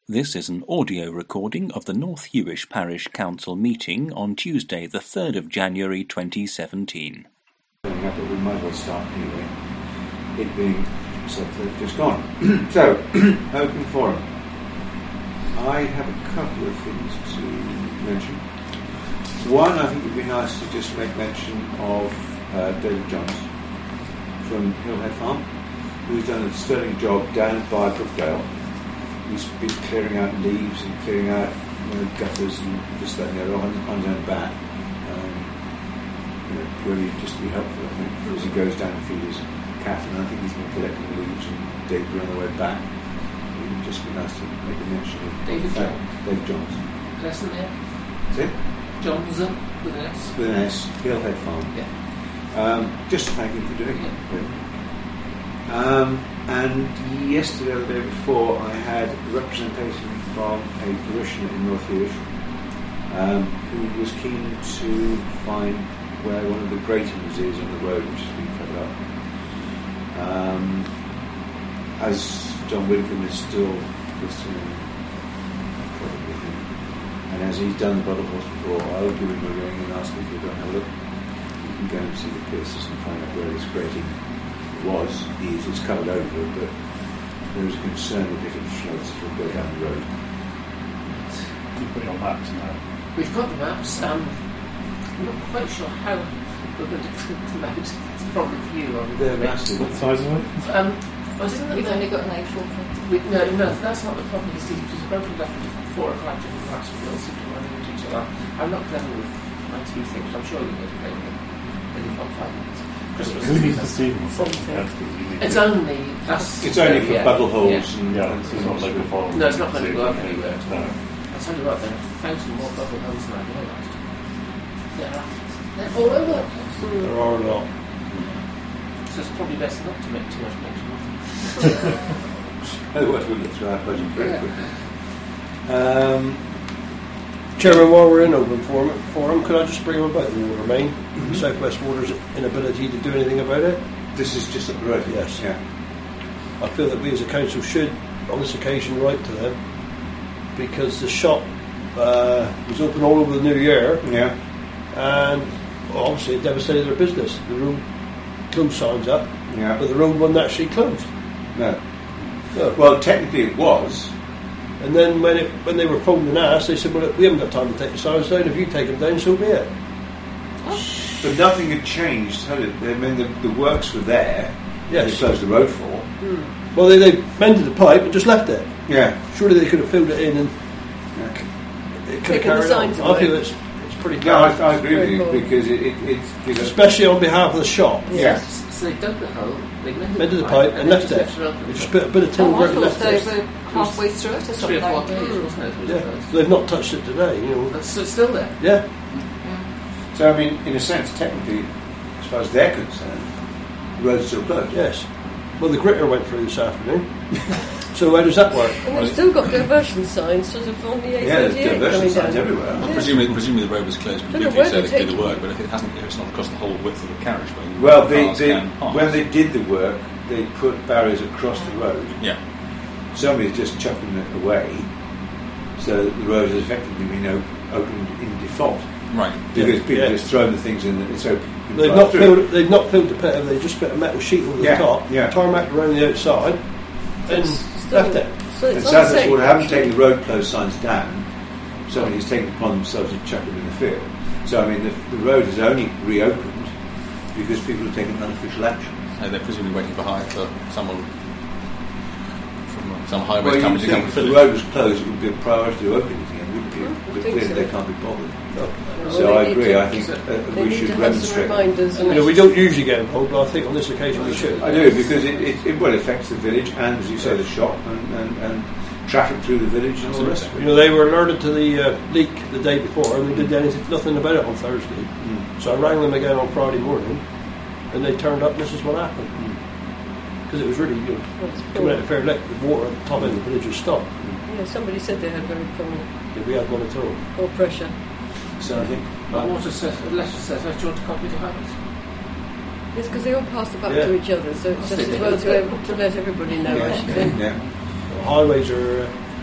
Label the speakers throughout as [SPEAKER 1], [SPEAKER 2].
[SPEAKER 1] This is an audio recording of the North Hewish Parish Council meeting on Tuesday the 3rd of January 2017.
[SPEAKER 2] But we might as well start anyway, it being just gone. So, open forum. I have a couple of things to mention. One, I think it would be nice to just make mention of David Johns from Hillhead Farm, who's done a sterling job down by Brookdale. He's been clearing out leaves and clearing out gutters and just that, on his own back. Really just to be helpful, I think, as he goes down and feeds his cat, and I think he's been collecting leaves and debris on the way back. It would just be nice to make a mention of
[SPEAKER 3] David Johns.
[SPEAKER 2] David Johns.
[SPEAKER 3] Lesson there?
[SPEAKER 2] Is it?
[SPEAKER 3] Johnson with an S.
[SPEAKER 2] With an S, Hillhead Farm.
[SPEAKER 3] Yeah.
[SPEAKER 2] Just to thank him for doing it. Really. And yesterday or the day before, I had a representation from a parishioner in North Hewish who was keen to find where one of the gratings is on the road which has been covered up. As John Widdicombe is still listening, probably him, and as he's done the Bottle Horse before, I'll give him a ring and ask if you go and have a look. You can go and see the Pierces and find out where this grating is covered over, but there is a concern that if it floods, it will go down the road.
[SPEAKER 4] You put it on maps now.
[SPEAKER 3] We've got the maps. I'm not quite sure how we're going to print them out from the view on
[SPEAKER 2] They're massive.
[SPEAKER 4] What size are they?
[SPEAKER 3] We've
[SPEAKER 5] only got an A4.
[SPEAKER 3] No, that's not the problem. It's broken up into 4 or 5 different parts of the seem to run into each other. I'm not clever with my two things. I'm sure you're going to play with them within 5 minutes.
[SPEAKER 4] Who needs to see them?
[SPEAKER 3] It's only
[SPEAKER 2] It's only for bubble holes and
[SPEAKER 4] it's not local forum.
[SPEAKER 3] No, it's not going to go up anywhere.
[SPEAKER 4] No.
[SPEAKER 3] I'll tell you what, there are 1,000 more bubble holes than I realised. They're all over the place.
[SPEAKER 2] there are a lot.
[SPEAKER 3] So it's probably best not to make too much mention of them.
[SPEAKER 2] Otherwise we'll get through our budget very quickly.
[SPEAKER 6] Chairman, while we're in open forum, could I just bring up about the water main? South West Water's inability to do anything about it?
[SPEAKER 2] This is just up the road.
[SPEAKER 6] Yes.
[SPEAKER 2] Yeah.
[SPEAKER 6] I feel that we as a council should, on this occasion, write to them, because the shop was open all over the new year,
[SPEAKER 2] Yeah.
[SPEAKER 6] and obviously it devastated their business. The road closed signs up,
[SPEAKER 2] Yeah.
[SPEAKER 6] but the road wasn't actually closed.
[SPEAKER 2] No.
[SPEAKER 6] No.
[SPEAKER 2] Well, technically it was.
[SPEAKER 6] And then when they were phoned and asked, they said, well, look, we haven't got time to take the signs down. If you take them down, so be it.
[SPEAKER 2] But nothing had changed, had it? I mean, the works were there.
[SPEAKER 6] Yes.
[SPEAKER 2] They closed the road for.
[SPEAKER 6] Well, they mended the pipe and just left it.
[SPEAKER 2] Yeah.
[SPEAKER 6] Surely they could have filled it in and it could have
[SPEAKER 5] Taken the
[SPEAKER 6] carried on.
[SPEAKER 5] signs
[SPEAKER 6] I
[SPEAKER 5] away.
[SPEAKER 6] feel it's pretty
[SPEAKER 2] No,
[SPEAKER 6] bad.
[SPEAKER 2] I agree with
[SPEAKER 5] Very
[SPEAKER 2] you
[SPEAKER 5] cool.
[SPEAKER 2] because it's
[SPEAKER 6] Especially on behalf of the shop.
[SPEAKER 2] Yeah.
[SPEAKER 3] So they dug the hole, they
[SPEAKER 6] Mended the pipe and left it. They just put a bit of tin
[SPEAKER 5] Oh, I
[SPEAKER 6] work and
[SPEAKER 5] thought
[SPEAKER 6] left
[SPEAKER 5] they
[SPEAKER 6] it.
[SPEAKER 5] were halfway through it or
[SPEAKER 3] 3 or 4
[SPEAKER 5] something.
[SPEAKER 3] days, wasn't it?
[SPEAKER 6] Yeah. So they've not touched it today,
[SPEAKER 3] So it's still there.
[SPEAKER 6] Yeah.
[SPEAKER 2] So I mean, in a sense, technically, as far as they're concerned, the road's still closed.
[SPEAKER 6] Yes. Well, the gritter went through this afternoon. So how does that work?
[SPEAKER 5] And they've still got diversion signs sort of on the A38
[SPEAKER 2] Yeah, there's diversion
[SPEAKER 5] coming
[SPEAKER 2] signs
[SPEAKER 5] down.
[SPEAKER 2] everywhere.
[SPEAKER 5] Yeah.
[SPEAKER 1] Presumably the road was closed
[SPEAKER 5] Don't know
[SPEAKER 1] completely
[SPEAKER 5] where
[SPEAKER 1] so they
[SPEAKER 5] they're
[SPEAKER 1] could do the
[SPEAKER 5] taking
[SPEAKER 1] work,
[SPEAKER 5] it.
[SPEAKER 1] but if it's not across the whole width of the carriageway,
[SPEAKER 2] Well,
[SPEAKER 1] cars can pass.
[SPEAKER 2] when they did the work, they put barriers across the road.
[SPEAKER 1] Yeah.
[SPEAKER 2] Somebody's just chucking it away, so that the road has effectively been opened in default.
[SPEAKER 1] Right.
[SPEAKER 2] Because people
[SPEAKER 6] Yeah.
[SPEAKER 2] just thrown the things in that it's open.
[SPEAKER 6] They've not filled the pit, have they? Just put a metal sheet over the
[SPEAKER 2] Yeah,
[SPEAKER 6] top,
[SPEAKER 2] yeah.
[SPEAKER 6] tarmac around the outside, and
[SPEAKER 5] Still-
[SPEAKER 6] left it.
[SPEAKER 5] So
[SPEAKER 2] And
[SPEAKER 5] it's
[SPEAKER 2] South West
[SPEAKER 5] unsafe.
[SPEAKER 2] Water haven't taken the road closed signs down. Somebody's taken it upon themselves to chuck them in the field. So I mean, the road is only reopened because people have taken unofficial action.
[SPEAKER 1] And they're presumably waiting for someone from some
[SPEAKER 2] Well,
[SPEAKER 1] highway
[SPEAKER 2] you
[SPEAKER 1] company to come
[SPEAKER 2] think
[SPEAKER 1] and
[SPEAKER 2] if
[SPEAKER 1] fill
[SPEAKER 2] the
[SPEAKER 1] it.
[SPEAKER 2] road was closed, it would be a priority to open it again, wouldn't it?
[SPEAKER 5] I
[SPEAKER 2] But
[SPEAKER 5] think
[SPEAKER 2] clearly
[SPEAKER 5] so.
[SPEAKER 2] they can't be bothered.
[SPEAKER 5] Well,
[SPEAKER 2] So
[SPEAKER 5] they
[SPEAKER 2] I
[SPEAKER 5] need
[SPEAKER 2] agree.
[SPEAKER 5] to-
[SPEAKER 2] I think
[SPEAKER 5] They
[SPEAKER 2] we
[SPEAKER 5] need
[SPEAKER 2] should
[SPEAKER 5] to have some
[SPEAKER 2] demonstrate.
[SPEAKER 5] reminders.
[SPEAKER 6] We don't usually get involved, but I think on this occasion we should.
[SPEAKER 2] I do because it well affects the village and, as you say, the shop and traffic through the village and all the rest of it.
[SPEAKER 6] They were alerted to the leak the day before, and they did nothing about it on Thursday. So I rang them again on Friday morning, and they turned up, and this is what happened. Because it was really,
[SPEAKER 5] That's
[SPEAKER 6] coming out
[SPEAKER 5] poor.
[SPEAKER 6] of Fair Lick, the water at the top end of the village was stopped.
[SPEAKER 5] Yeah, somebody said they had very
[SPEAKER 6] We had none at all.
[SPEAKER 5] poor pressure.
[SPEAKER 2] So I think
[SPEAKER 3] But water says, the letter says, do you want a copy to have it?
[SPEAKER 5] Yes, because they all passed it back
[SPEAKER 6] Yeah.
[SPEAKER 5] to each other, so it's just as well to let everybody know, I should think.
[SPEAKER 2] yeah.
[SPEAKER 6] Highways are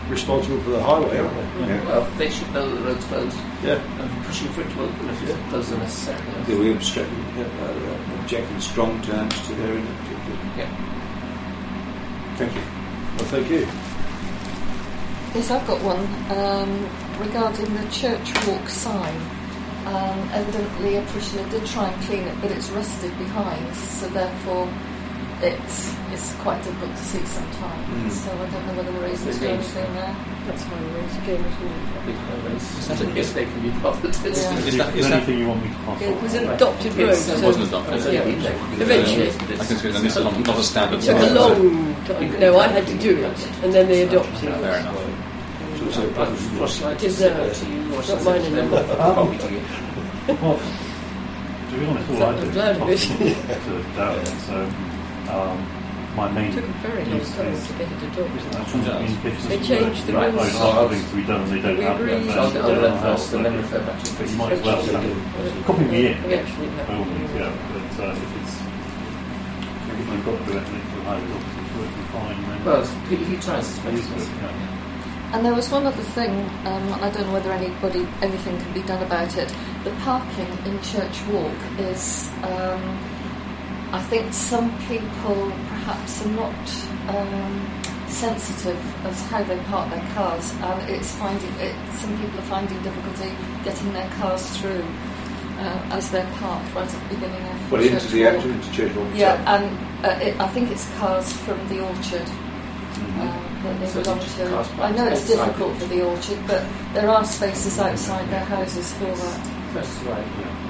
[SPEAKER 6] responsible for the highway, aren't they?
[SPEAKER 2] Yeah.
[SPEAKER 3] Well, they should know that the road's closed
[SPEAKER 6] Yeah.
[SPEAKER 3] and pushing for it to open if it's closed unnecessarily.
[SPEAKER 2] They were objecting strong terms to their inactivity.
[SPEAKER 3] Yeah.
[SPEAKER 2] Thank you.
[SPEAKER 6] Well, thank you.
[SPEAKER 7] Yes, I've got one regarding the church walk sign. Evidently a parishioner did try and clean it, but it's rusted behind, so therefore it's quite difficult to see sometimes. So I don't know whether we're able to do anything there.
[SPEAKER 5] That's highways again, isn't it?
[SPEAKER 3] Big highways.
[SPEAKER 1] that a-
[SPEAKER 3] Yes, they can be bothered.
[SPEAKER 7] Yeah.
[SPEAKER 1] Is that,
[SPEAKER 4] Is
[SPEAKER 1] is
[SPEAKER 4] there
[SPEAKER 1] that,
[SPEAKER 4] anything you want me to pass
[SPEAKER 5] It
[SPEAKER 4] on?
[SPEAKER 5] was an adopted road.
[SPEAKER 3] Yes,
[SPEAKER 5] So
[SPEAKER 1] it wasn't adopted.
[SPEAKER 5] Yeah. Eventually.
[SPEAKER 1] I can see it's not a standard.
[SPEAKER 5] It took a long time. No, I had to do it, and then they adopted it.
[SPEAKER 1] Fair enough.
[SPEAKER 3] So
[SPEAKER 5] It is not mine anymore.
[SPEAKER 4] Well, to be honest, all I
[SPEAKER 5] I'm
[SPEAKER 4] do
[SPEAKER 5] glad of it.
[SPEAKER 4] is to Darren. So my main
[SPEAKER 5] It took a very long time to get it adopted. They changed the
[SPEAKER 3] Right.
[SPEAKER 5] rules.
[SPEAKER 4] Other things to be done, and they don't
[SPEAKER 5] We
[SPEAKER 4] have
[SPEAKER 5] agreed.
[SPEAKER 4] that.
[SPEAKER 3] I'll
[SPEAKER 4] They
[SPEAKER 3] do
[SPEAKER 4] don't
[SPEAKER 3] that
[SPEAKER 4] have
[SPEAKER 3] first and then
[SPEAKER 4] that.
[SPEAKER 3] refer back to
[SPEAKER 4] But you might as well copy me in.
[SPEAKER 5] Eventually,
[SPEAKER 4] By all means, yeah. But if you've got to do it, it's highways obviously working fine. Then
[SPEAKER 3] Well, he tries his
[SPEAKER 4] it is
[SPEAKER 3] best.
[SPEAKER 4] good, yeah.
[SPEAKER 7] And there was one other thing, and I don't know whether anything can be done about it. The parking in Church Walk is, I think some people perhaps are not sensitive as how they park their cars, and some people are finding difficulty getting their cars through as they're parked right at the beginning of
[SPEAKER 2] But
[SPEAKER 7] Church
[SPEAKER 2] into the
[SPEAKER 7] Walk.
[SPEAKER 2] actual into church walk.
[SPEAKER 7] Yeah, and I think it's cars from the orchard. That they
[SPEAKER 3] So
[SPEAKER 7] belong
[SPEAKER 3] just
[SPEAKER 7] to.
[SPEAKER 3] cars
[SPEAKER 7] I know it's
[SPEAKER 3] outside.
[SPEAKER 7] difficult for the orchard, but there are spaces outside their houses for that.
[SPEAKER 3] That's right.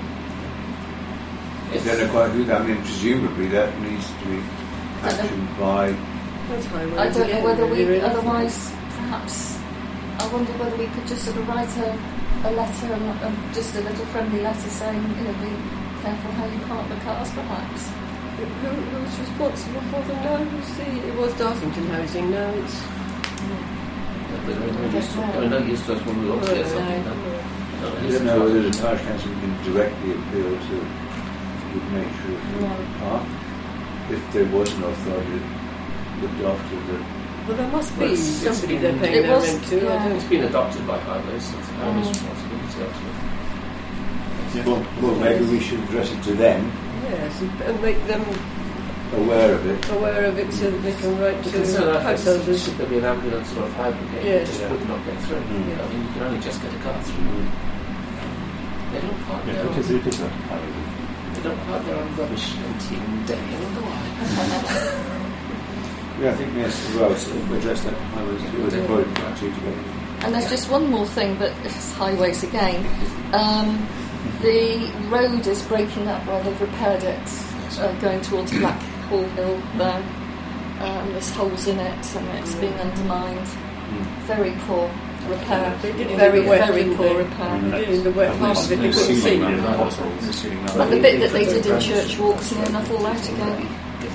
[SPEAKER 2] I don't know quite who that. I mean, presumably that needs to be actioned by.
[SPEAKER 5] That's highways
[SPEAKER 7] I don't know
[SPEAKER 5] again,
[SPEAKER 7] whether
[SPEAKER 5] really,
[SPEAKER 7] we,
[SPEAKER 5] really.
[SPEAKER 7] otherwise, perhaps, I wonder whether we could just sort of write a letter, and just a little friendly letter saying, be careful how you park the cars, perhaps.
[SPEAKER 5] Who's responsible for them now? It was Dartington Housing, now it's...
[SPEAKER 3] I know used to us when we were upstairs.
[SPEAKER 2] I don't know whether the parish council can directly appeal to the good nature of the park. If there was an authority that looked after the.
[SPEAKER 5] Well, there must
[SPEAKER 3] Well,
[SPEAKER 5] be
[SPEAKER 3] it's
[SPEAKER 5] somebody
[SPEAKER 3] been-
[SPEAKER 5] they're paying
[SPEAKER 7] It
[SPEAKER 5] their
[SPEAKER 7] was-
[SPEAKER 5] rent to.
[SPEAKER 7] yeah.
[SPEAKER 5] I
[SPEAKER 3] It's
[SPEAKER 5] don't...
[SPEAKER 3] been adopted by highways, so it's highways' responsibility ultimately.
[SPEAKER 2] Well, maybe we should address it to them,
[SPEAKER 5] Yes, and make them
[SPEAKER 2] aware of it.
[SPEAKER 5] aware of it so that they can write
[SPEAKER 3] The
[SPEAKER 5] to
[SPEAKER 3] concern I have is
[SPEAKER 5] householders.
[SPEAKER 3] should there be an ambulance or a fire brigade
[SPEAKER 5] Yes.
[SPEAKER 3] that would not get through.
[SPEAKER 2] Mm.
[SPEAKER 3] I mean, you can only just get a car through. They don't park
[SPEAKER 4] Yeah,
[SPEAKER 3] their
[SPEAKER 4] it is a highway.
[SPEAKER 3] They don't park their own rubbish empty and day. I wonder why.
[SPEAKER 2] Yeah, I think yes, as well. So address that to highways too. Or they probably actually together.
[SPEAKER 7] And there's just one more thing, but it's highways again. The road is breaking up where they've repaired it, going towards Black Hall Hill there. There's holes in it and it's being undermined. Very poor repair.
[SPEAKER 5] They did it in
[SPEAKER 7] Very,
[SPEAKER 5] the wet,
[SPEAKER 7] very
[SPEAKER 5] didn't
[SPEAKER 7] poor
[SPEAKER 5] they?
[SPEAKER 7] repair.
[SPEAKER 5] They did in the wet part of it, they couldn't see.
[SPEAKER 7] And the bit that they did in Church Walk's near enough all out again.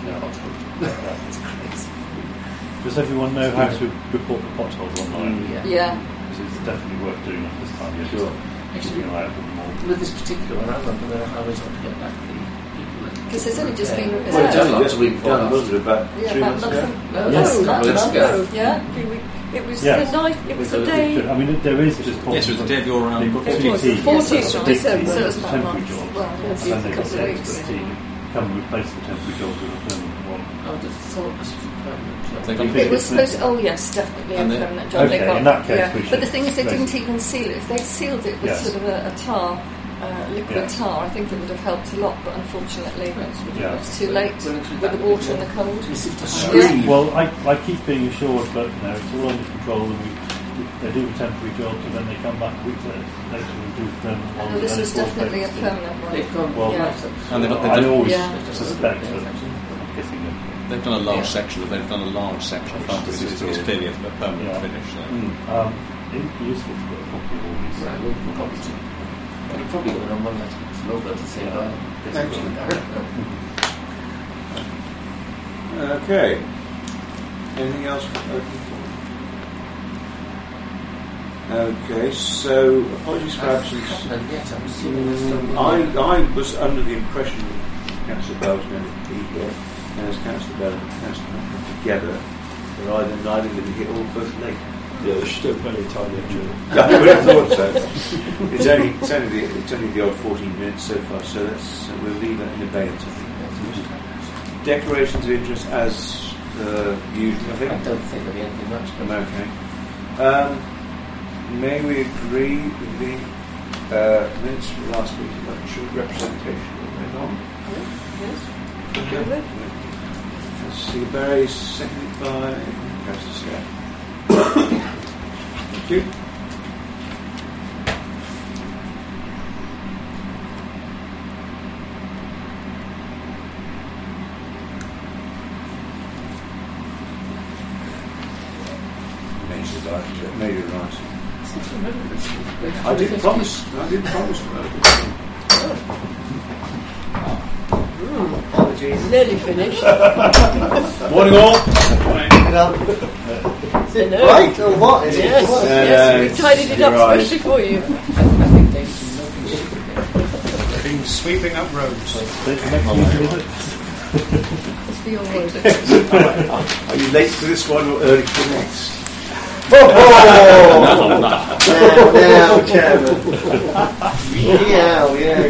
[SPEAKER 4] Does everyone know how to report the potholes online?
[SPEAKER 7] Yeah.
[SPEAKER 4] Because it's definitely worth doing at this time. Yeah,
[SPEAKER 2] Sure.
[SPEAKER 3] Actually,
[SPEAKER 4] keeping an eye out for them all.
[SPEAKER 3] with this particular one, I wonder whether highways ought to get back the people that.
[SPEAKER 7] Because it's only just been
[SPEAKER 3] Yeah.
[SPEAKER 7] repaired.
[SPEAKER 2] Well, it's only
[SPEAKER 3] Yeah.
[SPEAKER 2] just been done, wasn't it? About
[SPEAKER 7] Yeah,
[SPEAKER 2] 3
[SPEAKER 7] about
[SPEAKER 2] months ago.
[SPEAKER 7] nothing.
[SPEAKER 3] No,
[SPEAKER 4] Yes.
[SPEAKER 3] a couple of months ago.
[SPEAKER 7] Yeah.
[SPEAKER 5] It was
[SPEAKER 4] Yes.
[SPEAKER 5] the night. It was the
[SPEAKER 3] With the-
[SPEAKER 5] day.
[SPEAKER 4] I mean, there is just
[SPEAKER 1] Yes, it was the day of your
[SPEAKER 4] They've got
[SPEAKER 5] It
[SPEAKER 4] two
[SPEAKER 5] was
[SPEAKER 4] teams.
[SPEAKER 5] the 14th of
[SPEAKER 4] Big
[SPEAKER 5] December.
[SPEAKER 4] teams,
[SPEAKER 7] So it was
[SPEAKER 4] the
[SPEAKER 7] about a
[SPEAKER 4] temporary
[SPEAKER 7] month.
[SPEAKER 4] jobs.
[SPEAKER 7] Well,
[SPEAKER 4] And
[SPEAKER 7] yes,
[SPEAKER 4] then
[SPEAKER 7] a
[SPEAKER 4] they've got
[SPEAKER 7] couple
[SPEAKER 4] the
[SPEAKER 7] of
[SPEAKER 4] expert
[SPEAKER 7] weeks.
[SPEAKER 4] team come and replace the temporary jobs with a permanent one.
[SPEAKER 3] I would have thought this was permanent.
[SPEAKER 1] They've
[SPEAKER 4] You
[SPEAKER 1] got-
[SPEAKER 4] think
[SPEAKER 7] It was
[SPEAKER 4] it's
[SPEAKER 7] supposed.
[SPEAKER 4] the-
[SPEAKER 7] Oh yes, definitely a
[SPEAKER 1] And the-
[SPEAKER 7] permanent job.
[SPEAKER 4] Okay,
[SPEAKER 7] They got,
[SPEAKER 4] in that case
[SPEAKER 7] yeah.
[SPEAKER 4] we
[SPEAKER 7] But
[SPEAKER 4] should
[SPEAKER 7] the thing is, they
[SPEAKER 4] raise
[SPEAKER 7] didn't
[SPEAKER 4] it.
[SPEAKER 7] even seal it. If they'd sealed it with
[SPEAKER 4] Yes.
[SPEAKER 7] sort of a tar, liquid
[SPEAKER 4] Yeah.
[SPEAKER 7] tar, I think it would have helped a lot. But unfortunately,
[SPEAKER 4] Yeah.
[SPEAKER 7] it's too late with the water and the cold.
[SPEAKER 2] Scream.
[SPEAKER 4] Well, I keep being assured that it's all under control and they do the temporary jobs and then they come back a week later and do the permanent ones.
[SPEAKER 7] No, this
[SPEAKER 4] and
[SPEAKER 7] was
[SPEAKER 4] then it's all
[SPEAKER 7] definitely a
[SPEAKER 4] fixed.
[SPEAKER 7] permanent one.
[SPEAKER 3] They've gone
[SPEAKER 4] Well,
[SPEAKER 7] Yeah.
[SPEAKER 1] And they've got-
[SPEAKER 4] I always
[SPEAKER 7] Yeah.
[SPEAKER 4] suspect that I'm guessing that.
[SPEAKER 1] They've done a large
[SPEAKER 3] Yeah.
[SPEAKER 1] section. They've done a large section of front. It's clearly a permanent
[SPEAKER 4] Yeah.
[SPEAKER 1] finish. So.
[SPEAKER 4] It'd be useful to get a copy of all these.
[SPEAKER 3] Right, we'll copy it. We've probably got it on one letter. It's a little bit to say about it.
[SPEAKER 2] Thank you. Okay. Anything else open for? Okay, so apologies for absence.
[SPEAKER 3] And yet, I'm assuming there's still
[SPEAKER 2] I was under the impression Councillor Bell was going to be here, and as Councillor Bell and Councillor Hunt come together, that either neither going to be here or both late.
[SPEAKER 6] Yeah, there's still plenty of time yet, Julie.
[SPEAKER 2] I would have thought so. It's only the odd 14 minutes so far, so we'll leave that in abeyance, I think. Declarations of interest as usual, I think.
[SPEAKER 3] I don't think there'll be anything much.
[SPEAKER 2] Okay. May we agree with the minutes from last week's election representation going on?
[SPEAKER 5] Yes.
[SPEAKER 2] Okay. Let's see, Barry, seconded by Councillor Scott. Thank you. Major writing. I did promise.
[SPEAKER 5] Apologies. Nearly finished.
[SPEAKER 2] Morning all.
[SPEAKER 5] Is it no?
[SPEAKER 8] Right, or what? Is it?
[SPEAKER 5] Yes, yes, we tidied it up
[SPEAKER 2] right.
[SPEAKER 5] especially for you.
[SPEAKER 9] Been sweeping up roads.
[SPEAKER 5] It's for your word.
[SPEAKER 2] Are you late for this one or early for the next?
[SPEAKER 8] Now, Chairman. Yeah,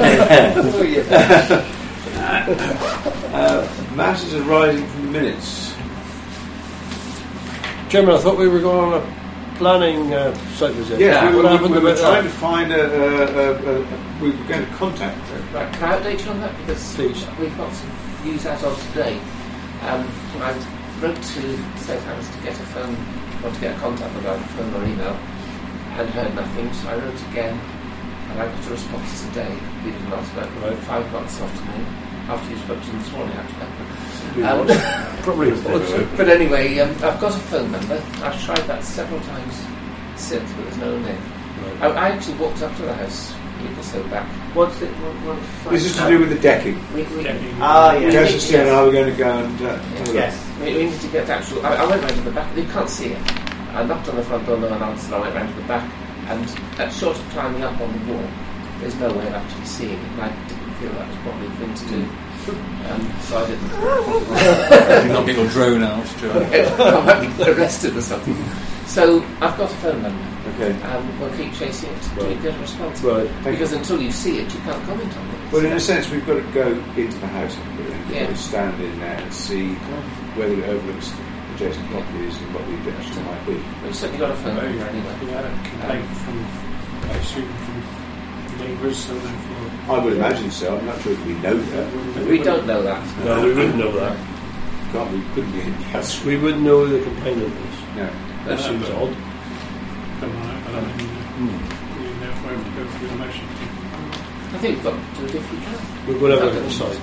[SPEAKER 8] exactly.
[SPEAKER 2] Matters arising from the minutes.
[SPEAKER 6] Chairman, I thought we were going on a planning site visit.
[SPEAKER 2] Yeah, we
[SPEAKER 6] what happened
[SPEAKER 2] were
[SPEAKER 6] about
[SPEAKER 2] trying to
[SPEAKER 6] that?
[SPEAKER 2] find we were going to contact her.
[SPEAKER 3] Right, can I update you on that? Because
[SPEAKER 6] Please.
[SPEAKER 3] we've got some news as of today. I wrote to Southampton to get a phone, or to get a contact about a phone or email, and heard nothing, so I wrote again, and I got a response today, believe it or not, about 5 months afternoon, after you spoke to them this morning, actually.
[SPEAKER 6] Probably.
[SPEAKER 3] But anyway, I've got a phone number. I've tried that several times since, but there's no name. I actually walked up to the house a week or so back. What's it?
[SPEAKER 2] This is to do with the decking.
[SPEAKER 3] We
[SPEAKER 2] Councillor Steele and I were going to go and
[SPEAKER 8] Yes.
[SPEAKER 3] We need to get actual. I went round to the back. You can't see it. I knocked on the front door, no one answered. I went round to the back, and at short of climbing up on the wall, there's no way of actually seeing it. And I didn't feel that was probably the thing to do. So I didn't.
[SPEAKER 1] Not get your drone out, Joe.
[SPEAKER 3] I might be arrested or something. So I've got a phone number.
[SPEAKER 2] Okay.
[SPEAKER 3] We'll keep chasing it to get a response.
[SPEAKER 6] Right.
[SPEAKER 3] Because until you see it, you can't comment on it.
[SPEAKER 2] Well, in a sense, we've got to go into the house and we've got
[SPEAKER 3] Yeah.
[SPEAKER 2] to stand in there and see whether it overlooks adjacent properties and what the objection might be.
[SPEAKER 3] We've certainly got a phone number anyway.
[SPEAKER 9] We had a complaint from neighbours, so therefore.
[SPEAKER 2] I would imagine so. I'm not sure that we know that.
[SPEAKER 3] We don't know that.
[SPEAKER 6] No, we wouldn't know that.
[SPEAKER 2] We couldn't be in the house.
[SPEAKER 6] We wouldn't know who the complainant is.
[SPEAKER 2] No.
[SPEAKER 6] That seems odd.
[SPEAKER 9] Come on, I don't we therefore have to go through the motion.
[SPEAKER 3] I think we've got to do it if we can.
[SPEAKER 6] We're going to have a look at the site.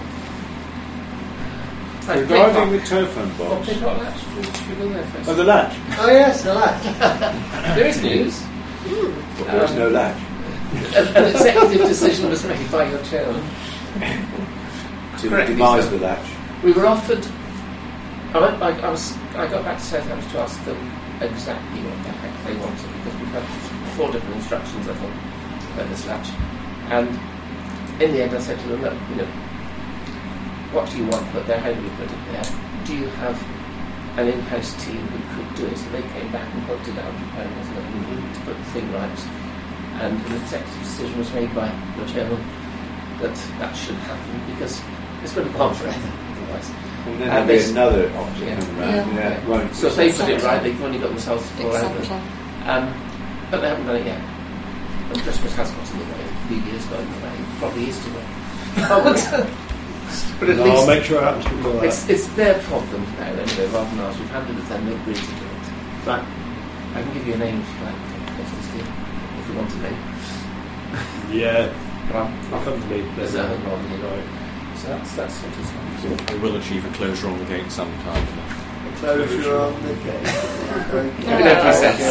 [SPEAKER 2] Regarding the telephone
[SPEAKER 3] What
[SPEAKER 2] box.
[SPEAKER 3] big latch? Should we go there first?
[SPEAKER 2] Oh, the latch.
[SPEAKER 8] Oh yes, the latch.
[SPEAKER 3] There is news.
[SPEAKER 2] Well, there's no latch.
[SPEAKER 3] An executive decision was made by your chairman.
[SPEAKER 2] To
[SPEAKER 3] Correctly
[SPEAKER 2] demise
[SPEAKER 3] so.
[SPEAKER 2] the latch.
[SPEAKER 3] We were offered. I got back to Southampton to ask them exactly what the heck they wanted, because we've had 4 different instructions, I think, about this latch. And in the end, I said to them, look, what do you want? But there, how do we put it there? Do you have an in-house team who could do it? So they came back and quoted £100, wasn't it? We needed to put the thing right. And an executive decision was made by the chairman that should happen, because it's going to go on forever otherwise.
[SPEAKER 2] And then there'll be another option coming around.
[SPEAKER 7] Yeah.
[SPEAKER 2] Yeah, won't.
[SPEAKER 3] So if they put it right, they've only got themselves to fall over.
[SPEAKER 7] Exactly.
[SPEAKER 3] But they haven't done it yet. And Christmas has got in the way. New Year's got in the way. Probably is to but at
[SPEAKER 6] No,
[SPEAKER 3] least
[SPEAKER 6] I'll make sure it happens before that.
[SPEAKER 3] it's their problem now anyway, rather than ours. We've handled it then, they agreed to do it.
[SPEAKER 8] Right.
[SPEAKER 3] I can give you a name if you like, if you want a name.
[SPEAKER 6] Yeah,
[SPEAKER 3] But
[SPEAKER 6] I'll come to me.
[SPEAKER 3] there's a home on here.
[SPEAKER 6] Right.
[SPEAKER 3] So that's what it's like.
[SPEAKER 1] We will achieve a closure on the gate sometime.
[SPEAKER 8] Closure on the gate.
[SPEAKER 3] Every day for yourself.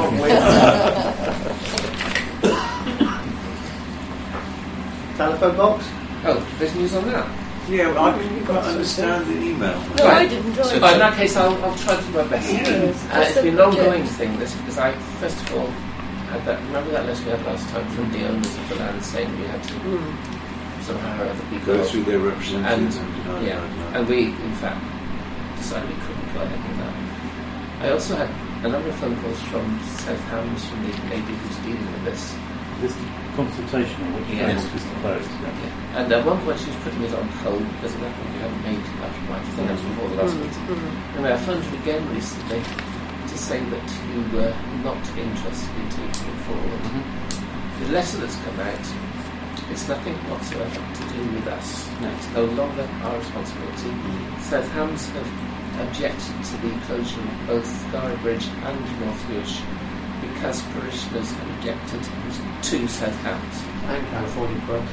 [SPEAKER 8] Telephone box.
[SPEAKER 3] Oh, there's news on that.
[SPEAKER 2] Yeah, well, I didn't quite understand the email.
[SPEAKER 5] No,
[SPEAKER 3] Right.
[SPEAKER 5] I didn't
[SPEAKER 3] So
[SPEAKER 5] either.
[SPEAKER 3] in that case, I'll try to do my best.
[SPEAKER 5] Yes,
[SPEAKER 3] It's been an
[SPEAKER 5] that's
[SPEAKER 3] ongoing
[SPEAKER 5] subject.
[SPEAKER 3] thing, this, because I, first of all, had that, remember that letter we had last time from the owners of the land saying we had to somehow or other be
[SPEAKER 2] Go through their representatives and
[SPEAKER 3] yeah, and we, in fact, decided we couldn't go ahead with that. I also had a number of phone calls from South Hams, from the lady who's dealing with this.
[SPEAKER 4] This consultation on which
[SPEAKER 3] Yes.
[SPEAKER 4] framework is proposed.
[SPEAKER 3] Yeah. And at one point she was putting it on hold because at that point we hadn't made up right. I think that was before the last meeting. Anyway, I phoned her again recently to say that you were not interested in taking it forward. The letter that's come out, it's nothing whatsoever to do with us.
[SPEAKER 2] No.
[SPEAKER 3] It's no longer our responsibility. South Hams have objected to the closure of both Gary Bridge and North Wish because parishioners have objected to South Hams.
[SPEAKER 8] And California Cross.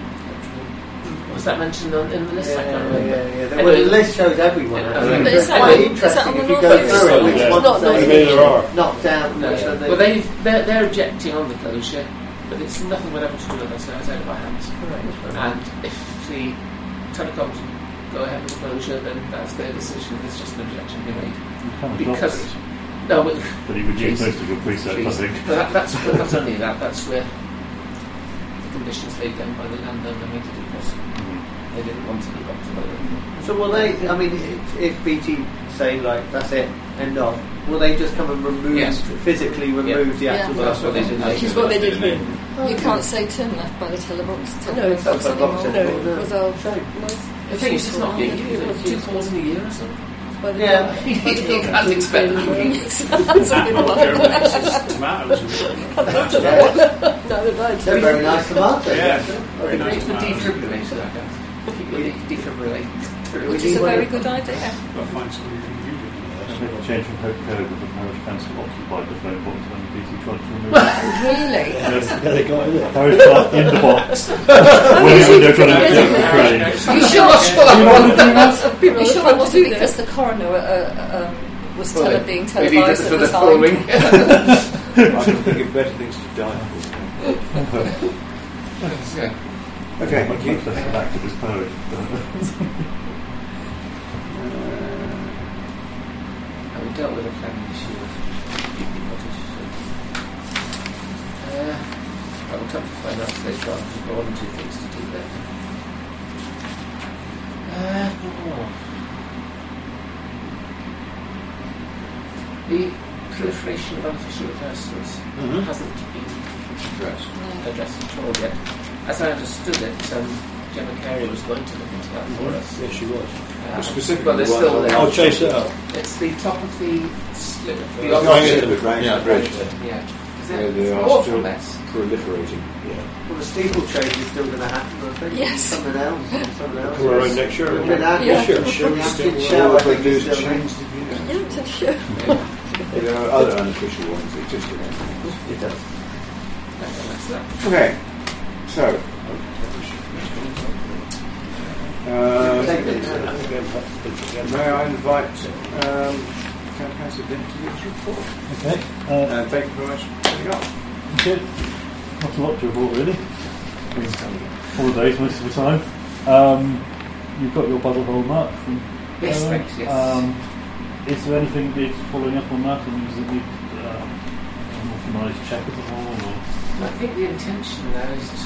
[SPEAKER 3] Was that mentioned in the list? I can't remember.
[SPEAKER 8] Yeah.
[SPEAKER 3] Anyway,
[SPEAKER 8] Well, the list shows everyone.
[SPEAKER 3] But
[SPEAKER 7] is that
[SPEAKER 8] Quite
[SPEAKER 7] on-
[SPEAKER 8] interesting
[SPEAKER 7] is that on the
[SPEAKER 8] if you
[SPEAKER 7] North
[SPEAKER 8] go
[SPEAKER 7] Wales
[SPEAKER 8] through it,
[SPEAKER 7] side?
[SPEAKER 8] which
[SPEAKER 7] Yeah.
[SPEAKER 8] ones
[SPEAKER 7] Not
[SPEAKER 8] they
[SPEAKER 6] There are.
[SPEAKER 8] knocked down,
[SPEAKER 3] No,
[SPEAKER 8] which are they...
[SPEAKER 3] well, they're objecting on the closure, but it's nothing whatever to do with us. It's out of our hands. And if the telecoms go ahead with the closure, then that's their decision. It's just an objection we made.
[SPEAKER 4] You can't
[SPEAKER 3] Because
[SPEAKER 4] adopt it,
[SPEAKER 3] no,
[SPEAKER 4] but he reduced most of your precepts, I think.
[SPEAKER 3] but but not only that. That's where the conditions laid down by the landowner made it impossible. They didn't want to live up to that.
[SPEAKER 8] So will they, I mean, if BT say, like, that's it, end of, will they just come and remove,
[SPEAKER 3] Yes.
[SPEAKER 8] physically remove the
[SPEAKER 7] Yeah.
[SPEAKER 8] actual...
[SPEAKER 3] Well, that's what they did.
[SPEAKER 5] Which is what they did here.
[SPEAKER 7] You can't say turn left by the telebox.
[SPEAKER 5] No, it's not
[SPEAKER 8] Telebox
[SPEAKER 5] anymore.
[SPEAKER 8] anymore.
[SPEAKER 5] No, because I'll
[SPEAKER 3] The thing is, it's not being used. 2 calls in a year or something.
[SPEAKER 5] by the
[SPEAKER 8] Yeah.
[SPEAKER 5] by the
[SPEAKER 3] You can't expect them.
[SPEAKER 5] Sounds a bit like
[SPEAKER 9] Tomatoes.
[SPEAKER 8] Yeah.
[SPEAKER 5] no,
[SPEAKER 8] They're very nice tomatoes.
[SPEAKER 9] Yeah.
[SPEAKER 3] Very nice for defibrillator, I guess. People defibrillate.
[SPEAKER 7] Which is a very good idea.
[SPEAKER 9] I'll find somebody who can use it.
[SPEAKER 4] Make a change from Hope Code with the parish council occupied the phone box when the BT tried to remove it.
[SPEAKER 7] Really?
[SPEAKER 6] Yeah, they got in it.
[SPEAKER 4] Parish clerk in the box. When they're trying to get the crane.
[SPEAKER 7] You sure?
[SPEAKER 4] You want to do that?
[SPEAKER 5] People
[SPEAKER 7] You sure
[SPEAKER 5] are
[SPEAKER 7] it wasn't
[SPEAKER 5] do
[SPEAKER 7] because the coroner was being
[SPEAKER 3] Maybe
[SPEAKER 7] televised
[SPEAKER 3] just
[SPEAKER 7] at
[SPEAKER 3] for the
[SPEAKER 7] the time?
[SPEAKER 3] following.
[SPEAKER 2] I can think of better things to die for. Okay,
[SPEAKER 4] Much
[SPEAKER 2] thank you.
[SPEAKER 4] less an activist parish.
[SPEAKER 3] And we dealt with a planning issue of keeping cottage. I will come to find out later on. We've got 1 or 2 things to do there. The proliferation of artificial adversaries hasn't been addressed at all yet. As I understood it, Gemma Carey was going to look into that for us.
[SPEAKER 6] Yes, she was.
[SPEAKER 2] Specifically,
[SPEAKER 3] but they're
[SPEAKER 2] the
[SPEAKER 3] still
[SPEAKER 2] one
[SPEAKER 3] there.
[SPEAKER 6] I'll chase it up.
[SPEAKER 3] It's the top of the slip of the
[SPEAKER 2] Going
[SPEAKER 3] opposite.
[SPEAKER 2] into the Grange Bridge,
[SPEAKER 3] Yeah.
[SPEAKER 2] where they
[SPEAKER 3] It's an
[SPEAKER 2] are
[SPEAKER 3] awful
[SPEAKER 2] still
[SPEAKER 3] mess.
[SPEAKER 2] proliferating.
[SPEAKER 8] Well, the steeplechase is still going to happen, I think.
[SPEAKER 7] Yes.
[SPEAKER 8] Something else. Something else.
[SPEAKER 6] Come around next year.
[SPEAKER 8] With that,
[SPEAKER 7] Yeah.
[SPEAKER 8] the
[SPEAKER 6] Sure.
[SPEAKER 8] Hampton
[SPEAKER 2] All
[SPEAKER 8] Show, I
[SPEAKER 2] they
[SPEAKER 8] think,
[SPEAKER 2] do
[SPEAKER 8] is
[SPEAKER 2] is
[SPEAKER 8] still
[SPEAKER 2] change the view.
[SPEAKER 5] Yeah, it's sure.
[SPEAKER 2] There are other unofficial ones that just
[SPEAKER 8] It does.
[SPEAKER 3] That's that.
[SPEAKER 2] Okay, so may I invite Councillor Dent to give his report?
[SPEAKER 4] Okay.
[SPEAKER 2] And thank you very much for coming up.
[SPEAKER 4] Okay. Not a lot to report, really. Holidays most of the time. You've got your bubble hole mark from
[SPEAKER 3] Yes,
[SPEAKER 4] Aaron.
[SPEAKER 3] thanks, yes.
[SPEAKER 4] Is there anything that needs following up on that? I mean, does it need an authorised check of the hole? Or?
[SPEAKER 3] I think the intention now is to